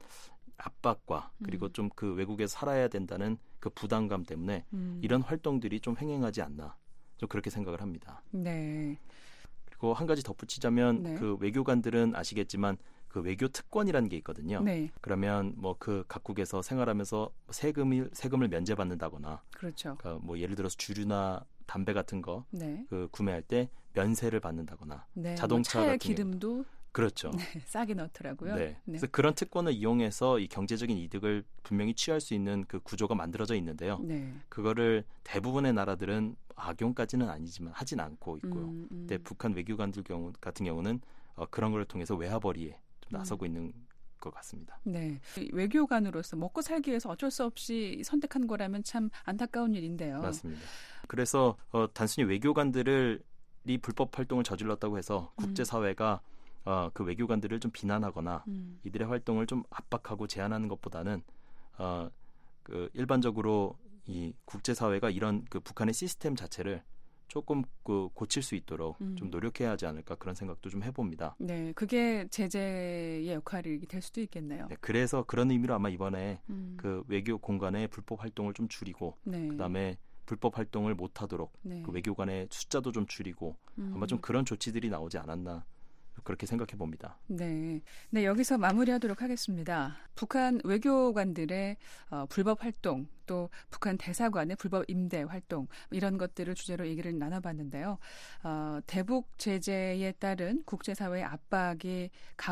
압박과 그리고 음. 좀 그 외국에서 살아야 된다는 그 부담감 때문에 음. 이런 활동들이 좀 횡행하지 않나 좀 그렇게 생각을 합니다. 네. 그리고 한 가지 덧붙이자면 네. 그 외교관들은 아시겠지만 그 외교 특권이라는 게 있거든요. 네. 그러면 뭐 그 각국에서 생활하면서 세금을 세금을 면제받는다거나 그렇죠. 그러니까 뭐 예를 들어서 주류나 담배 같은 거 네. 그 구매할 때 면세를 받는다거나 네. 자동차 뭐 차에 같은 경우- 기름도 그렇죠. 네, 싸게 넣더라고요. 네. 그래서 그런 특권을 이용해서 이 경제적인 이득을 분명히 취할 수 있는 그 구조가 만들어져 있는데요. 네. 그거를 대부분의 나라들은 악용까지는 아니지만 하진 않고 있고요. 음, 음. 근데 북한 외교관들 경우 같은 경우는 어, 그런 걸 통해서 외화벌이에 좀 나서고 음. 있는 것 같습니다. 네. 외교관으로서 먹고 살기 위해서 어쩔 수 없이 선택한 거라면 참 안타까운 일인데요. 맞습니다. 그래서 어, 단순히 외교관들을 이 불법 활동을 저질렀다고 해서 국제사회가 어, 그 외교관들을 좀 비난하거나 음. 이들의 활동을 좀 압박하고 제한하는 것보다는 어, 그 일반적으로 이 국제사회가 이런 그 북한의 시스템 자체를 조금 그 고칠 수 있도록 음. 좀 노력해야 하지 않을까 그런 생각도 좀 해봅니다. 네, 그게 제재의 역할이 될 수도 있겠네요. 네, 그래서 그런 의미로 아마 이번에 음. 그 외교 공간의 불법 활동을 좀 줄이고 네. 그다음에 불법 활동을 못하도록 네. 그 외교관의 숫자도 좀 줄이고 음. 아마 좀 그런 조치들이 나오지 않았나 그렇게 생각해 봅니다. 네. 네, 여기서 마무리하도록 하겠습니다. 북한 외교관들의 어, 불법 활동, 또 북한 대사관의 불법 임대 활동, 이런 것들을 주제로 얘기를 나눠봤는데요. 어, 대북 제재에 따른 국제사회의 압박이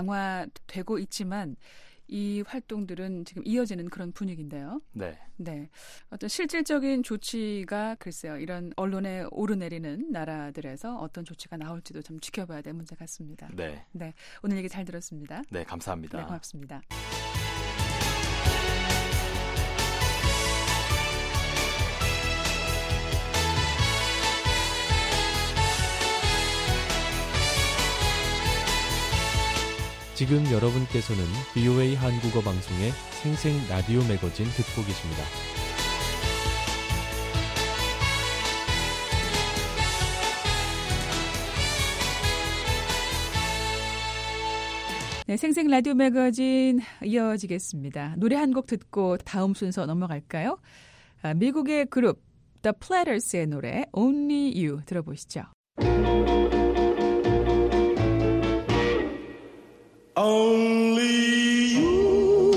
강화되고 있지만 이 활동들은 지금 이어지는 그런 분위기인데요. 네. 네. 어떤 실질적인 조치가 글쎄요. 이런 언론에 오르내리는 나라들에서 어떤 조치가 나올지도 좀 지켜봐야 될 문제 같습니다. 네. 네. 오늘 얘기 잘 들었습니다. 네, 감사합니다. 네, 고맙습니다. 지금 여러분께서는 브이오에이 한국어 방송의 생생 라디오 매거진 듣고 계십니다. 네, 생생 라디오 매거진 이어지겠습니다. 노래 한 곡 듣고 다음 순서 넘어갈까요? 아, 미국의 그룹 The Platters의 노래 Only You 들어보시죠. Only you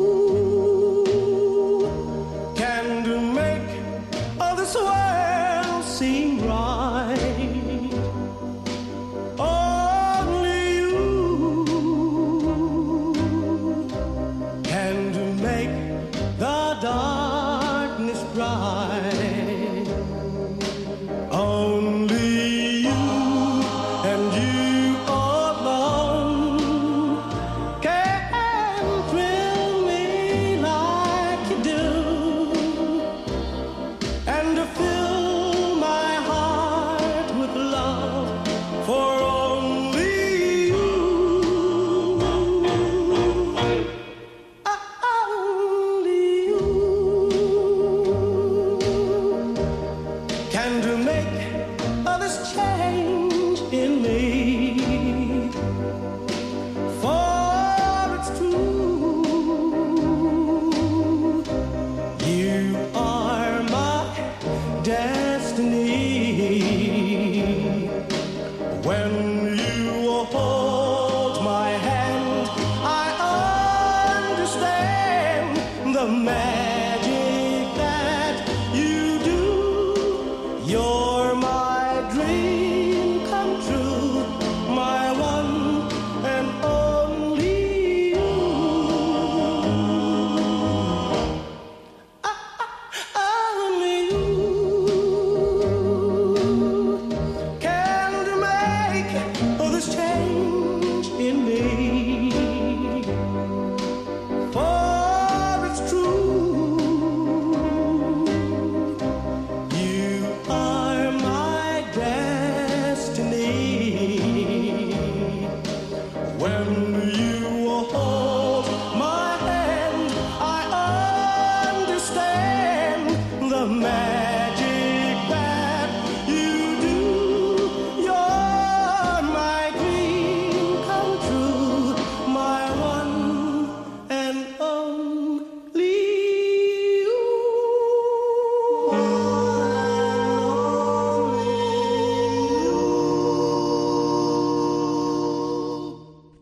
can do make all this world seem right. Only you can do make the darkness bright. Only you and you alone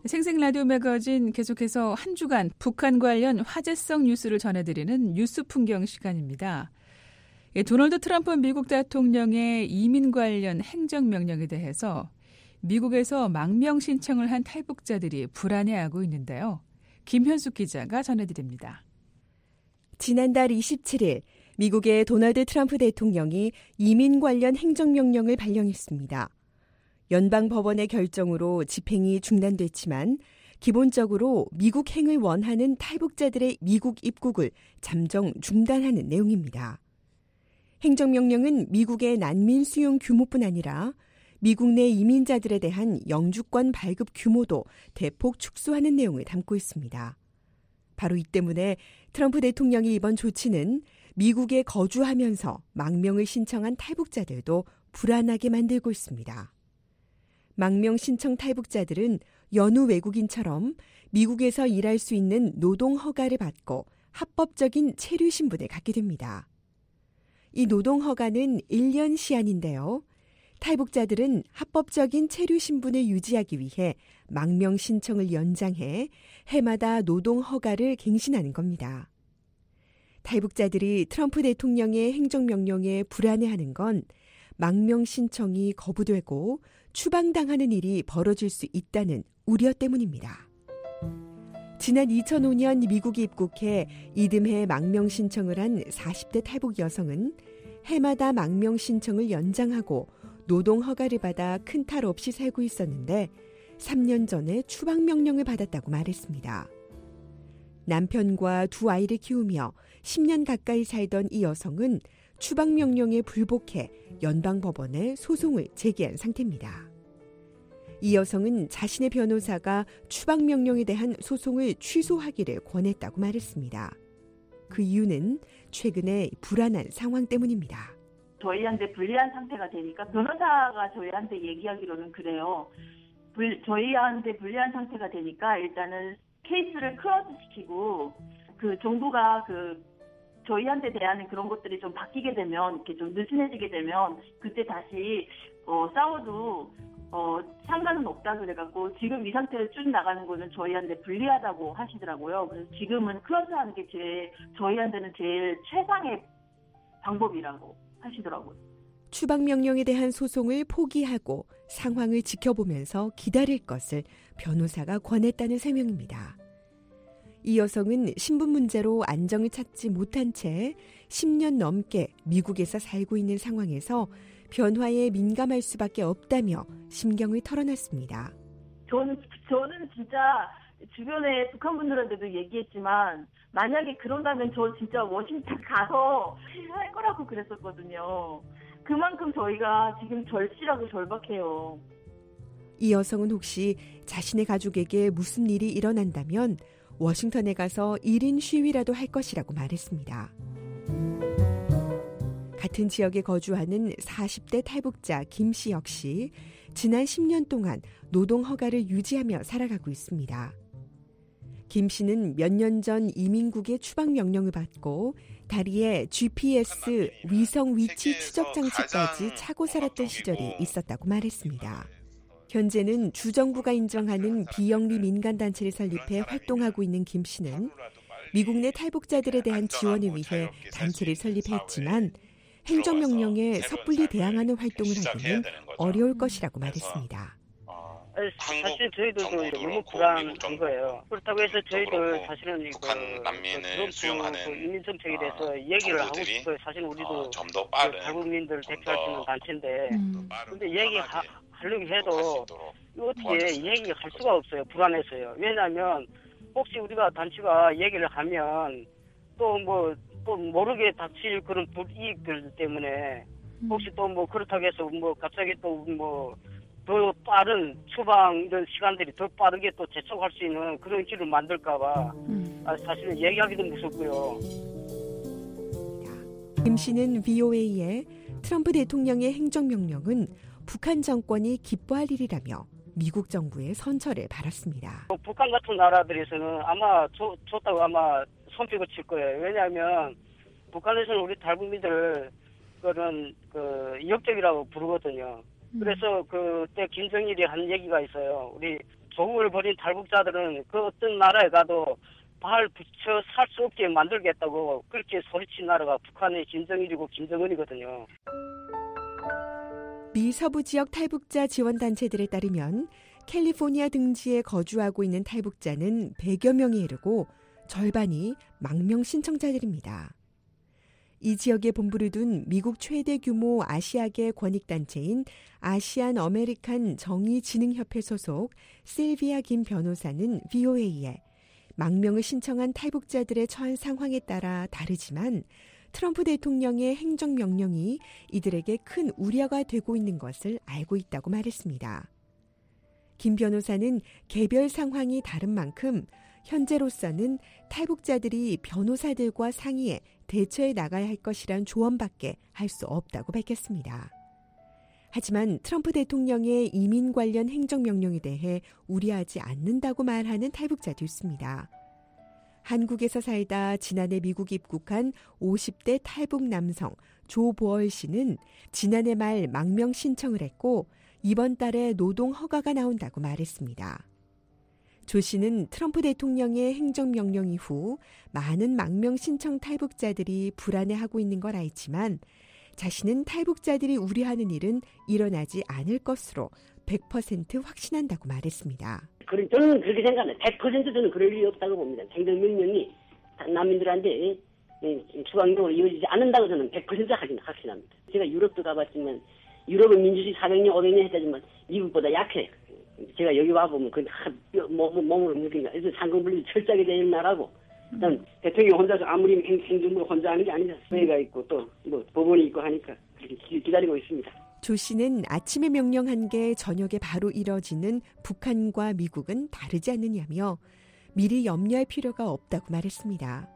생생라디오 매거진 계속해서 한 주간 북한 관련 화제성 뉴스를 전해드리는 뉴스 풍경 시간입니다. 예, 도널드 트럼프 미국 대통령의 이민 관련 행정명령에 대해서 미국에서 망명 신청을 한 탈북자들이 불안해하고 있는데요. 김현숙 기자가 전해드립니다. 지난달 이십칠일 미국의 도널드 트럼프 대통령이 이민 관련 행정명령을 발령했습니다. 연방법원의 결정으로 집행이 중단됐지만 기본적으로 미국행을 원하는 탈북자들의 미국 입국을 잠정 중단하는 내용입니다. 행정명령은 미국의 난민 수용 규모뿐 아니라 미국 내 이민자들에 대한 영주권 발급 규모도 대폭 축소하는 내용을 담고 있습니다. 바로 이 때문에 트럼프 대통령의 이번 조치는 미국에 거주하면서 망명을 신청한 탈북자들도 불안하게 만들고 있습니다. 망명 신청 탈북자들은 연우 외국인처럼 미국에서 일할 수 있는 노동 허가를 받고 합법적인 체류 신분을 갖게 됩니다. 이 노동 허가는 일 년 시한인데요. 탈북자들은 합법적인 체류 신분을 유지하기 위해 망명 신청을 연장해 해마다 노동 허가를 갱신하는 겁니다. 탈북자들이 트럼프 대통령의 행정명령에 불안해하는 건 망명 신청이 거부되고 추방당하는 일이 벌어질 수 있다는 우려 때문입니다. 지난 이천오 년 미국에 입국해 이듬해 망명 신청을 한 사십 대 탈북 여성은 해마다 망명 신청을 연장하고 노동 허가를 받아 큰 탈 없이 살고 있었는데 삼 년 전에 추방 명령을 받았다고 말했습니다. 남편과 두 아이를 키우며 십 년 가까이 살던 이 여성은 추방 명령에 불복해 연방법원에 소송을 제기한 상태입니다. 이 여성은 자신의 변호사가 추방 명령에 대한 소송을 취소하기를 권했다고 말했습니다. 그 이유는 최근에 불안한 상황 때문입니다. 저희한테 불리한 상태가 되니까 변호사가 저희한테 얘기하기로는 그래요. 불, 저희한테 불리한 상태가 되니까 일단은 케이스를 클로즈시키고 그 정부가 그 저희한테 대한 그런 것들이 좀 바뀌게 되면 이렇게 좀 느슨해지게 되면 그때 다시 어, 싸워도 어, 상관은 없다 그래갖고 지금 이 상태로 쭉 나가는 거는 저희한테 불리하다고 하시더라고요. 그래서 지금은 클로즈하는 게 제일 저희한테는 제일 최상의 방법이라고 하시더라고요. 추방 명령에 대한 소송을 포기하고 상황을 지켜보면서 기다릴 것을 변호사가 권했다는 설명입니다. 이 여성은 신분 문제로 안정을 찾지 못한 채 십 년 넘게 미국에서 살고 있는 상황에서 변화에 민감할 수밖에 없다며 심경을 털어놨습니다. 저는, 저는 진짜 주변에 북한 분들한테도 얘기했지만 만약에 그런다면 저 진짜 워싱턴 가서 할 거라고 그랬었거든요. 그만큼 저희가 지금 절실하고 절박해요. 이 여성은 혹시 자신의 가족에게 무슨 일이 일어난다면 워싱턴에 가서 일 인 시위라도 할 것이라고 말했습니다. 같은 지역에 거주하는 사십 대 탈북자 김 씨 역시 지난 십 년 동안 노동 허가를 유지하며 살아가고 있습니다. 김 씨는 몇 년 전 이민국의 추방 명령을 받고 다리에 지피에스 위성 위치 추적 장치까지 차고 살았던 시절이 있었다고 말했습니다. 현재는 주정부가 인정하는 비영리 민간단체를 설립해 활동하고 있는 김 씨는 미국 내 탈북자들에 대한 지원을 위해 단체를 설립했지만 행정명령에 섣불리 대항하는 활동을 하기는 어려울 것이라고 말했습니다. 사실 저희들도 이제 너무 불안한 거예요. 그렇다고 해서 저희들 사실은 북한 그, 난민을 그 수용하는 그 이민 정책에 대해서 어, 얘기를 하고 싶어요. 사실 우리도 어, 좀 더 빠른, 그 탈북민들 대표할 수 있는 단체인데, 음. 근데 얘기하려고 해도 어떻게 얘기할 수가 없어요. 불안해서요. 왜냐하면 혹시 우리가 단체가 얘기를 하면 또 뭐 또 모르게 닥칠 그런 불이익들 때문에 혹시 또 뭐 그렇다고 해서 뭐 갑자기 또 뭐 더 빠른 추방 이런 시간들이 더 빠르게 또 재촉할 수 있는 그런 길을 만들까봐 음. 아, 사실은 얘기하기도 무섭고요. 김 씨는 브이오에이에 트럼프 대통령의 행정명령은 북한 정권이 기뻐할 일이라며 미국 정부의 선처를 바랐습니다. 북한 같은 나라들에서는 아마 조, 좋다고 아마 손뼉을 칠 거예요. 왜냐하면 북한에서는 우리 탈북민들 그런 그 역적이라고 부르거든요. 그래서 그때 김정일이 한 얘기가 있어요. 우리 조국을 벌인 탈북자들은 그 어떤 나라에 가도 발 붙여 살 수 없게 만들겠다고 그렇게 소리친 나라가 북한의 김정일이고 김정은이거든요. 미 서부 지역 탈북자 지원단체들에 따르면 캘리포니아 등지에 거주하고 있는 탈북자는 백여 명에 이르고 절반이 망명 신청자들입니다. 이 지역에 본부를 둔 미국 최대 규모 아시아계 권익단체인 아시안 어메리칸 정의진흥협회 소속 실비아 김 변호사는 브이오에이에 망명을 신청한 탈북자들의 처한 상황에 따라 다르지만 트럼프 대통령의 행정명령이 이들에게 큰 우려가 되고 있는 것을 알고 있다고 말했습니다. 김 변호사는 개별 상황이 다른 만큼 현재로서는 탈북자들이 변호사들과 상의해 대처해 나가야 할 것이란 조언밖에 할 수 없다고 밝혔습니다. 하지만 트럼프 대통령의 이민 관련 행정명령에 대해 우려하지 않는다고 말하는 탈북자도 있습니다. 한국에서 살다 지난해 미국 입국한 오십 대 탈북 남성 조보얼 씨는 지난해 말 망명 신청을 했고 이번 달에 노동 허가가 나온다고 말했습니다. 조 씨는 트럼프 대통령의 행정명령 이후 많은 망명 신청 탈북자들이 불안해하고 있는 걸 알지만 자신은 탈북자들이 우려하는 일은 일어나지 않을 것으로 백 퍼센트 확신한다고 말했습니다. 저는 그렇게 생각합니다. 백 퍼센트 저는 그럴 일이 없다고 봅니다. 행정명령이 난민들한테 추방으로 이어지지 않는다고 저는 백 퍼센트 확신합니다. 제가 유럽도 가봤지만 유럽은 민주주의 사백 년, 오백 년 했다지만 미국보다 약해. 제가 여기 와보면 그 몸으로 느끼니까 상금분리 철저하게 되는 나라고 일단 대통령 혼자서 아무리 행, 행정부 혼자 하는 게 아니라 수혜가 있고 또 뭐 법원이 있고 하니까 그렇게 기다리고 있습니다. 조 씨는 아침에 명령한 게 저녁에 바로 이뤄지는 북한과 미국은 다르지 않느냐며 미리 염려할 필요가 없다고 말했습니다.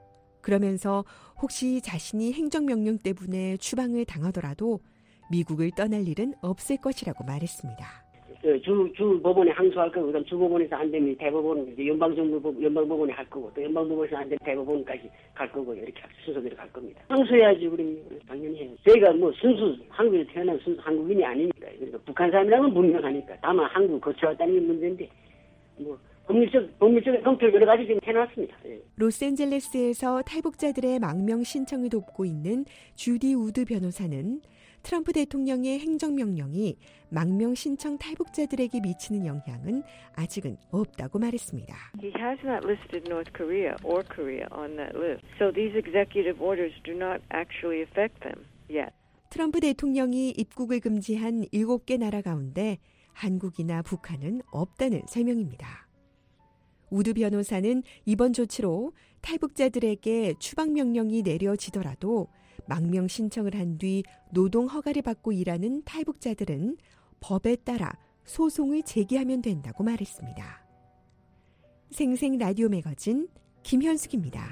그러면서 혹시 자신이 행정명령 때문에 추방을 당하더라도 미국을 떠날 일은 없을 것이라고 말했습니다. 주, 주 법원에 항소할 거고, 그다음 주 법원에서 안 되면 대법원, 연방정부, 연방법원에 할 거고, 또 연방법원에서 안 되면 대법원까지 갈 거고, 이렇게 순서대로 갈 겁니다. 항소해야지, 우리, 당연히 해요. 저희가 뭐 순수, 한국에 태어난 순수 한국인이 아니니까. 그러니까 북한 사람이라면 분명하니까. 다만 한국 거쳐왔다는 게 문제인데, 뭐, 법률적, 법률적인 검토를 여러 가지 지금 해놨습니다. 예. 로스앤젤레스에서 탈북자들의 망명 신청을 돕고 있는 주디 우드 변호사는 트럼프 대통령의 행정명령이 망명 신청 탈북자들에게 미치는 영향은 아직은 없다고 말했습니다. He has not listed North Korea or Korea on that list. So these executive orders do not actually affect them yet. 트럼프 대통령이 입국을 금지한 일곱 개 나라 가운데 한국이나 북한은 없다는 설명입니다. 우드 변호사는 이번 조치로 탈북자들에게 추방명령이 내려지더라도 망명 신청을 한 뒤 노동 허가를 받고 일하는 탈북자들은 법에 따라 소송을 제기하면 된다고 말했습니다. 생생 라디오 매거진 김현숙입니다.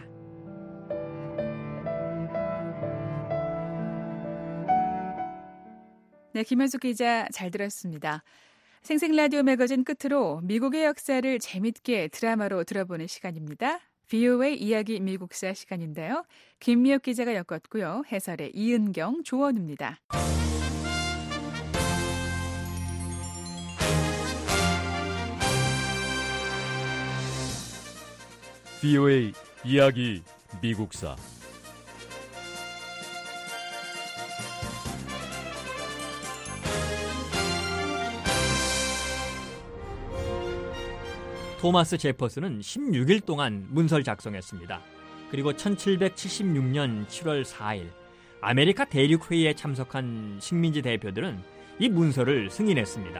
네, 김현숙 기자 잘 들었습니다. 생생 라디오 매거진 끝으로 미국의 역사를 재밌게 드라마로 들어보는 시간입니다. 브이오에이 이야기 미국사 시간인데요. 김미혁 기자가 엮었고요. 해설의 이은경, 조원우입니다. 브이오에이 이야기 미국사 토마스 제퍼슨은 십육 일 동안 문서를 작성했습니다. 그리고 천칠백칠십육 년 칠월 사일 아메리카 대륙회의에 참석한 식민지 대표들은 이 문서를 승인했습니다.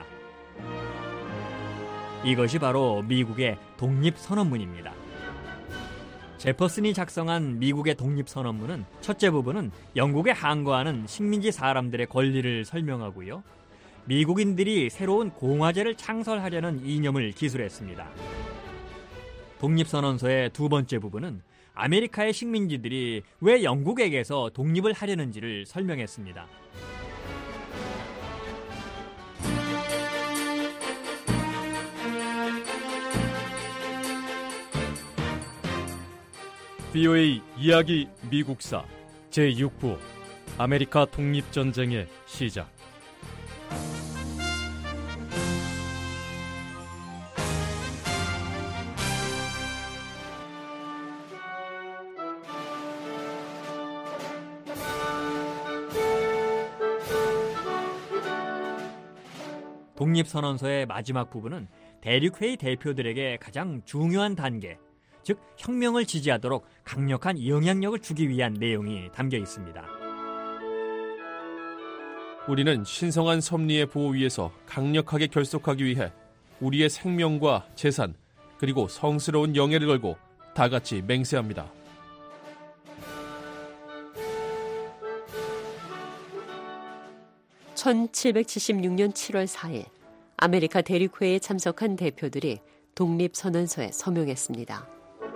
이것이 바로 미국의 독립선언문입니다. 제퍼슨이 작성한 미국의 독립선언문은 첫째 부분은 영국에 항거하는 식민지 사람들의 권리를 설명하고요. 미국인들이 새로운 공화제를 창설하려는 이념을 기술했습니다. 독립선언서의 두 번째 부분은 아메리카의 식민지들이 왜 영국에게서 독립을 하려는지를 설명했습니다. 브이오에이 이야기 미국사 제육 부 아메리카 독립전쟁의 시작 독립선언서의 마지막 부분은 대륙회의 대표들에게 가장 중요한 단계, 즉 혁명을 지지하도록 강력한 영향력을 주기 위한 내용이 담겨 있습니다. 우리는 신성한 섭리의 보호 위에서 강력하게 결속하기 위해 우리의 생명과 재산 그리고 성스러운 영예를 걸고 다 같이 맹세합니다. 천칠백칠십육 년 칠월 사일 아메리카 대륙회의에 참석한 대표들이 독립선언서에 서명했습니다.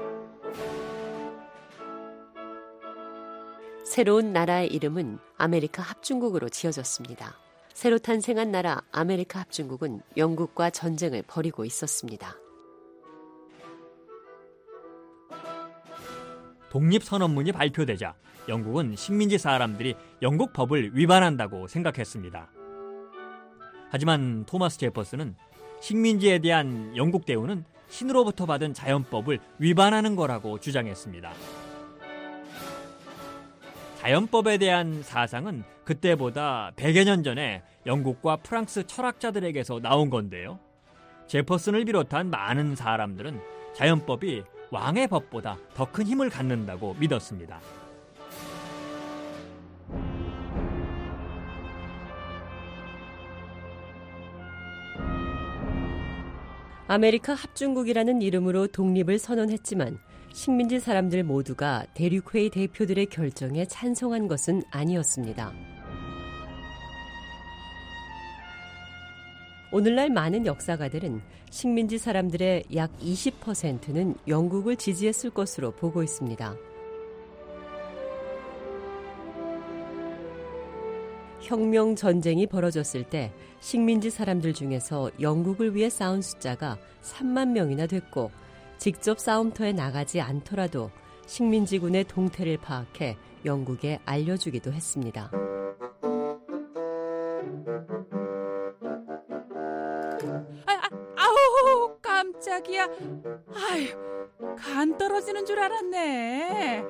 새로운 나라의 이름은 아메리카 합중국으로 지어졌습니다. 새로 탄생한 나라 아메리카 합중국은 영국과 전쟁을 벌이고 있었습니다. 독립선언문이 발표되자 영국은 식민지 사람들이 영국 법을 위반한다고 생각했습니다. 하지만 토마스 제퍼슨은 식민지에 대한 영국 대우는 신으로부터 받은 자연법을 위반하는 거라고 주장했습니다. 자연법에 대한 사상은 그때보다 백여 년 전에 영국과 프랑스 철학자들에게서 나온 건데요. 제퍼슨을 비롯한 많은 사람들은 자연법이 왕의 법보다 더 큰 힘을 갖는다고 믿었습니다. 아메리카 합중국이라는 이름으로 독립을 선언했지만 식민지 사람들 모두가 대륙회의 대표들의 결정에 찬성한 것은 아니었습니다. 오늘날 많은 역사가들은 식민지 사람들의 약 이십 퍼센트는 영국을 지지했을 것으로 보고 있습니다. 혁명 전쟁이 벌어졌을 때 식민지 사람들 중에서 영국을 위해 싸운 숫자가 삼만 명이나 됐고 직접 싸움터에 나가지 않더라도 식민지군의 동태를 파악해 영국에 알려주기도 했습니다. 아, 아, 아우 깜짝이야. 아유, 간 떨어지는 줄 알았네.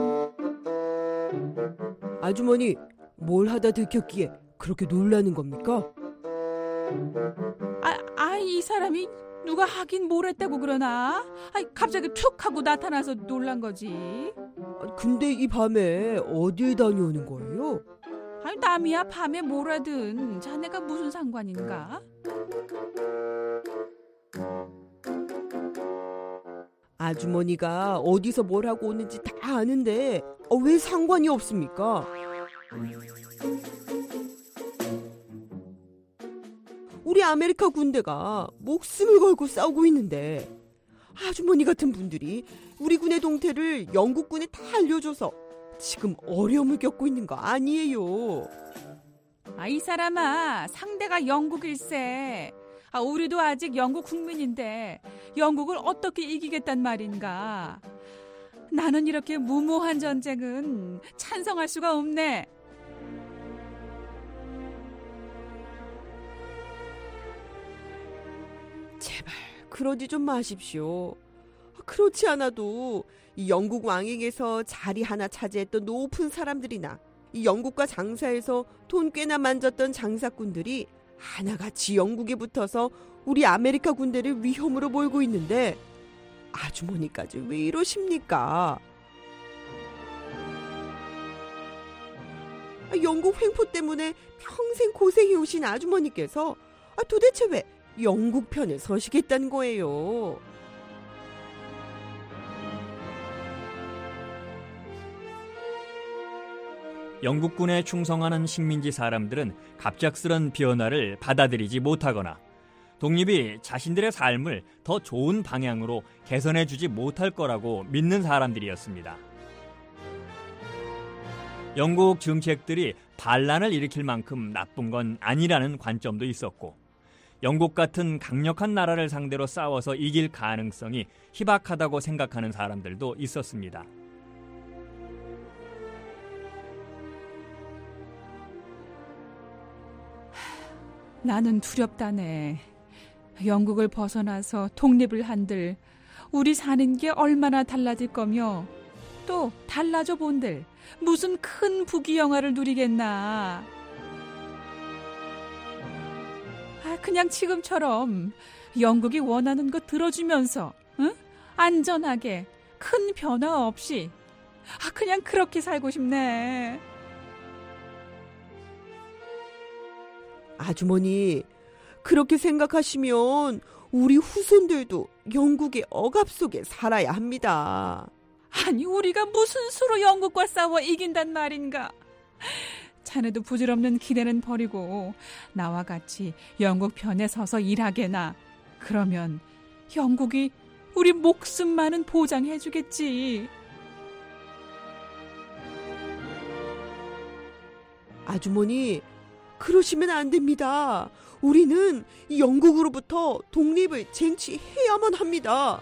아주머니, 뭘 하다 들켰기에 그렇게 놀라는 겁니까? 아, 아, 이 사람이 누가 하긴 뭘 했다고 그러나? 아, 갑자기 툭 하고 나타나서 놀란 거지. 근데 이 밤에 어딜 다녀오는 거예요? 아니, 남이야 밤에 뭘 하든 자네가 무슨 상관인가? 아주머니가 어디서 뭘 하고 오는지 다 아는데 어, 왜 상관이 없습니까? 우리 아메리카 군대가 목숨을 걸고 싸우고 있는데 아주머니 같은 분들이 우리 군의 동태를 영국 군에 다 알려줘서 지금 어려움을 겪고 있는 거 아니에요. 아, 이 사람아, 상대가 영국일세. 아, 우리도 아직 영국 국민인데 영국을 어떻게 이기겠단 말인가. 나는 이렇게 무모한 전쟁은 찬성할 수가 없네. 제발 그러지 좀 마십시오. 그렇지 않아도 이 영국 왕에게서 자리 하나 차지했던 높은 사람들이나 이 영국과 장사해서 돈 꽤나 만졌던 장사꾼들이 하나같이 영국에 붙어서 우리 아메리카 군대를 위험으로 몰고 있는데 아주머니까지 왜 이러십니까? 영국 횡포 때문에 평생 고생해 오신 아주머니께서 도대체 왜 영국 편에 서시겠다는 거예요? 영국군에 충성하는 식민지 사람들은 갑작스런 변화를 받아들이지 못하거나 독립이 자신들의 삶을 더 좋은 방향으로 개선해주지 못할 거라고 믿는 사람들이었습니다. 영국 정책들이 반란을 일으킬 만큼 나쁜 건 아니라는 관점도 있었고 영국 같은 강력한 나라를 상대로 싸워서 이길 가능성이 희박하다고 생각하는 사람들도 있었습니다. 나는 두렵다네. 영국을 벗어나서 독립을 한들 우리 사는 게 얼마나 달라질 거며 또 달라져 본들 무슨 큰 부귀영화를 누리겠나. 아, 그냥 지금처럼 영국이 원하는 거 들어주면서, 응? 안전하게, 큰 변화 없이, 아, 그냥 그렇게 살고 싶네. 아주머니, 그렇게 생각하시면 우리 후손들도 영국의 억압 속에 살아야 합니다. 아니, 우리가 무슨 수로 영국과 싸워 이긴단 말인가? 자네도 부질없는 기대는 버리고 나와 같이 영국 편에 서서 일하게나. 그러면 영국이 우리 목숨만은 보장해주겠지. 아주머니, 그러시면 안 됩니다. 우리는 영국으로부터 독립을 쟁취해야만 합니다.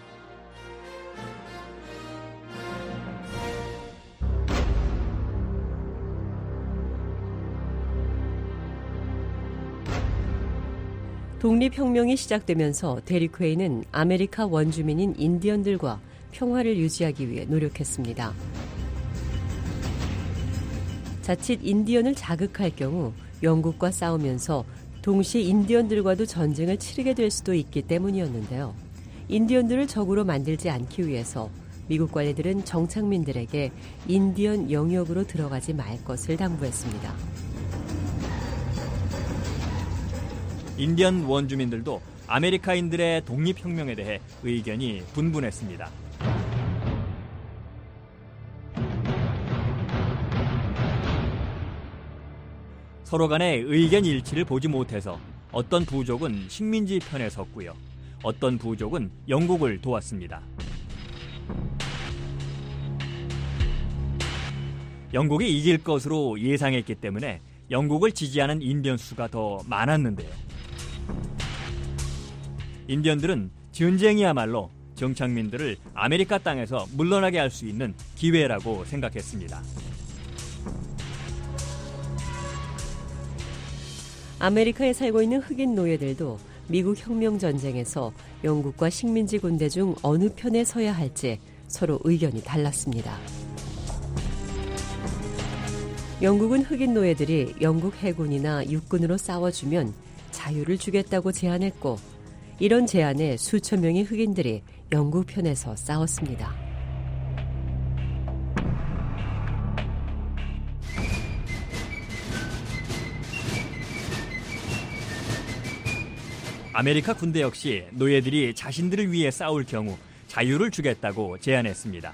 독립혁명이 시작되면서 데릭회이는 아메리카 원주민인 인디언들과 평화를 유지하기 위해 노력했습니다. 자칫 인디언을 자극할 경우 영국과 싸우면서 동시에 인디언들과도 전쟁을 치르게 될 수도 있기 때문이었는데요. 인디언들을 적으로 만들지 않기 위해서 미국 관리들은 정착민들에게 인디언 영역으로 들어가지 말 것을 당부했습니다. 인디언 원주민들도 아메리카인들의 독립혁명에 대해 의견이 분분했습니다. 서로 간의 의견 일치를 보지 못해서 어떤 부족은 식민지 편에 섰고요. 어떤 부족은 영국을 도왔습니다. 영국이 이길 것으로 예상했기 때문에 영국을 지지하는 인디언 수가 더 많았는데요. 인디언들은 전쟁이야말로 정착민들을 아메리카 땅에서 물러나게 할 수 있는 기회라고 생각했습니다. 아메리카에 살고 있는 흑인 노예들도 미국 혁명 전쟁에서 영국과 식민지 군대 중 어느 편에 서야 할지 서로 의견이 달랐습니다. 영국은 흑인 노예들이 영국 해군이나 육군으로 싸워주면 자유를 주겠다고 제안했고, 이런 제안에 수천 명의 흑인들이 영국 편에서 싸웠습니다. 아메리카 군대 역시 노예들이 자신들을 위해 싸울 경우 자유를 주겠다고 제안했습니다.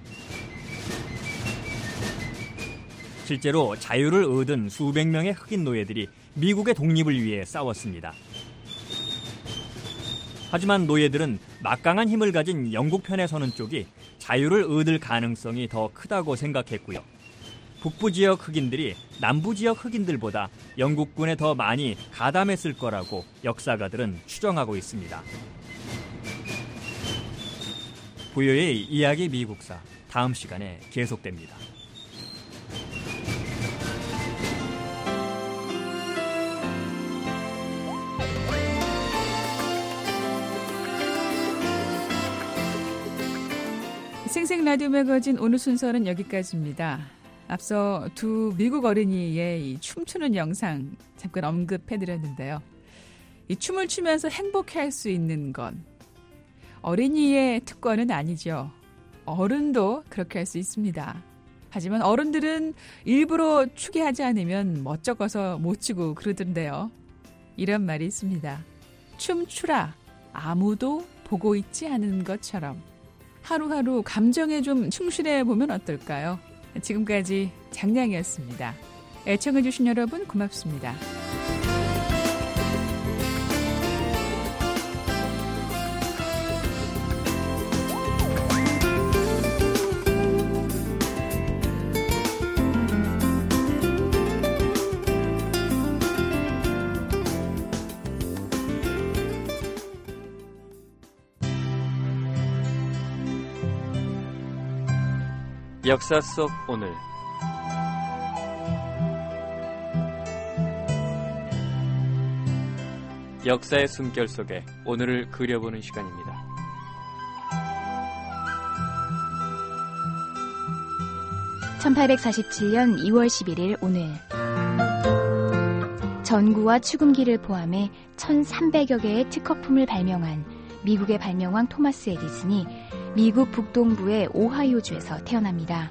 실제로 자유를 얻은 수백 명의 흑인 노예들이 미국의 독립을 위해 싸웠습니다. 하지만 노예들은 막강한 힘을 가진 영국 편에 서는 쪽이 자유를 얻을 가능성이 더 크다고 생각했고요. 북부 지역 흑인들이 남부 지역 흑인들보다 영국군에 더 많이 가담했을 거라고 역사가들은 추정하고 있습니다. 부요의 이야기 미국사, 다음 시간에 계속됩니다. 생생 라디오 매거진 오늘 순서는 여기까지입니다. 앞서 두 미국 어린이의 이 춤추는 영상 잠깐 언급해드렸는데요. 이 춤을 추면서 행복해할 수 있는 건 어린이의 특권은 아니죠. 어른도 그렇게 할 수 있습니다. 하지만 어른들은 일부러 추게 하지 않으면 멋쩍어서 못 추고 그러던데요. 이런 말이 있습니다. 춤추라, 아무도 보고 있지 않은 것처럼. 하루하루 감정에 좀 충실해 보면 어떨까요? 지금까지 장량이었습니다. 애청해주신 여러분 고맙습니다. 역사 속 오늘. 역사의 숨결 속에 오늘을 그려보는 시간입니다. 천팔백사십칠 년 이월 십일일 오늘 전구와 축음기를 포함해 천삼백여 개의 특허품을 발명한 미국의 발명왕 토마스 에디슨이 미국 북동부의 오하이오주에서 태어납니다.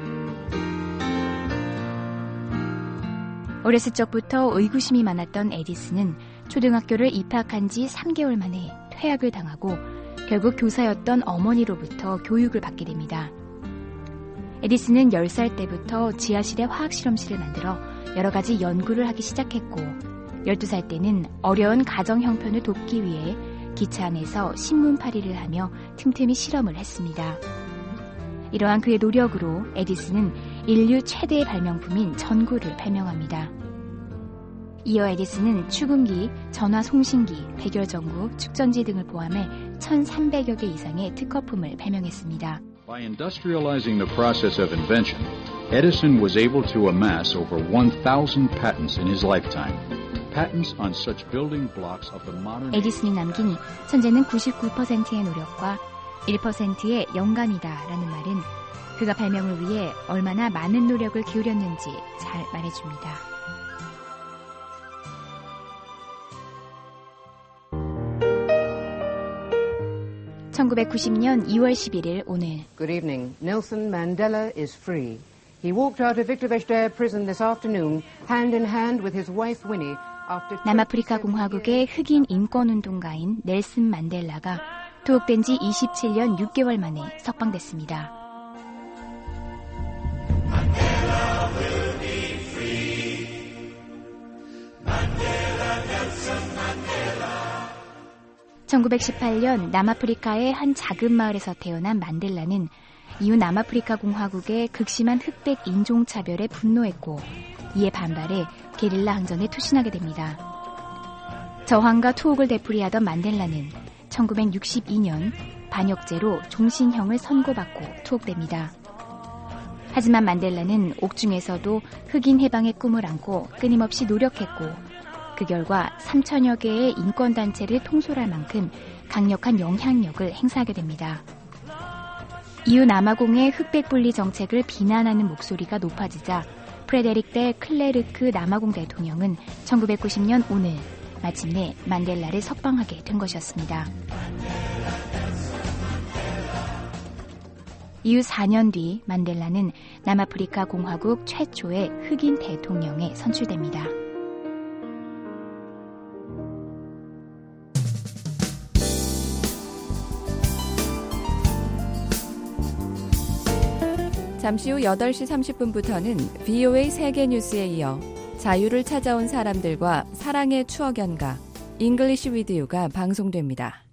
어렸을 적부터 의구심이 많았던 에디슨은 초등학교를 입학한 지 삼 개월 만에 퇴학을 당하고 결국 교사였던 어머니로부터 교육을 받게 됩니다. 에디슨은 열 살 때부터 지하실에 화학실험실을 만들어 여러 가지 연구를 하기 시작했고 열두 살 때는 어려운 가정 형편을 돕기 위해 기차 안에서 신문팔이를 하며 틈틈이 실험을 했습니다. 이러한 그의 노력으로 에디슨은 인류 최대의 발명품인 전구를 발명합니다. 이어 에디슨은 축음기, 전화송신기, 백열전구, 축전지 등을 포함해 천삼백여 개 이상의 특허품을 발명했습니다. By industrializing the process of invention, Edison was able to amass over one thousand patents in his lifetime. Patents on such building blocks of the modern 에디슨이 남긴 천재는 구십구 퍼센트의 노력과 일 퍼센트의 영감이다라는 말은 그가 발명을 위해 얼마나 많은 노력을 기울였는지 잘 말해줍니다. 천구백구십 년 이월 십일일 오늘 Good evening. Nelson Mandela is free. He walked out of Victor Verster prison this afternoon, hand in hand with his wife Winnie. 남아프리카 공화국의 흑인 인권운동가인 넬슨 만델라가 투옥된 지 이십칠 년 육 개월 만에 석방됐습니다. 천구백십팔 년 남아프리카의 한 작은 마을에서 태어난 만델라는 이후 남아프리카 공화국의 극심한 흑백 인종차별에 분노했고 이에 반발해 게릴라 항전에 투신하게 됩니다. 저항과 투옥을 되풀이하던 만델라는 천구백육십이 년 반역죄로 종신형을 선고받고 투옥됩니다. 하지만 만델라는 옥중에서도 흑인 해방의 꿈을 안고 끊임없이 노력했고 그 결과 삼천여 개의 인권단체를 통솔할 만큼 강력한 영향력을 행사하게 됩니다. 이후 남아공의 흑백 분리 정책을 비난하는 목소리가 높아지자 프레데릭 데 클레르크 남아공 대통령은 천구백구십 년 오늘 마침내 만델라를 석방하게 된 것이었습니다. 이후 사 년 뒤 만델라는 남아프리카 공화국 최초의 흑인 대통령에 선출됩니다. 잠시 후 여덟 시 삼십 분부터는 브이오에이 세계뉴스에 이어 자유를 찾아온 사람들과 사랑의 추억 연가 잉글리시 위드 유가 방송됩니다.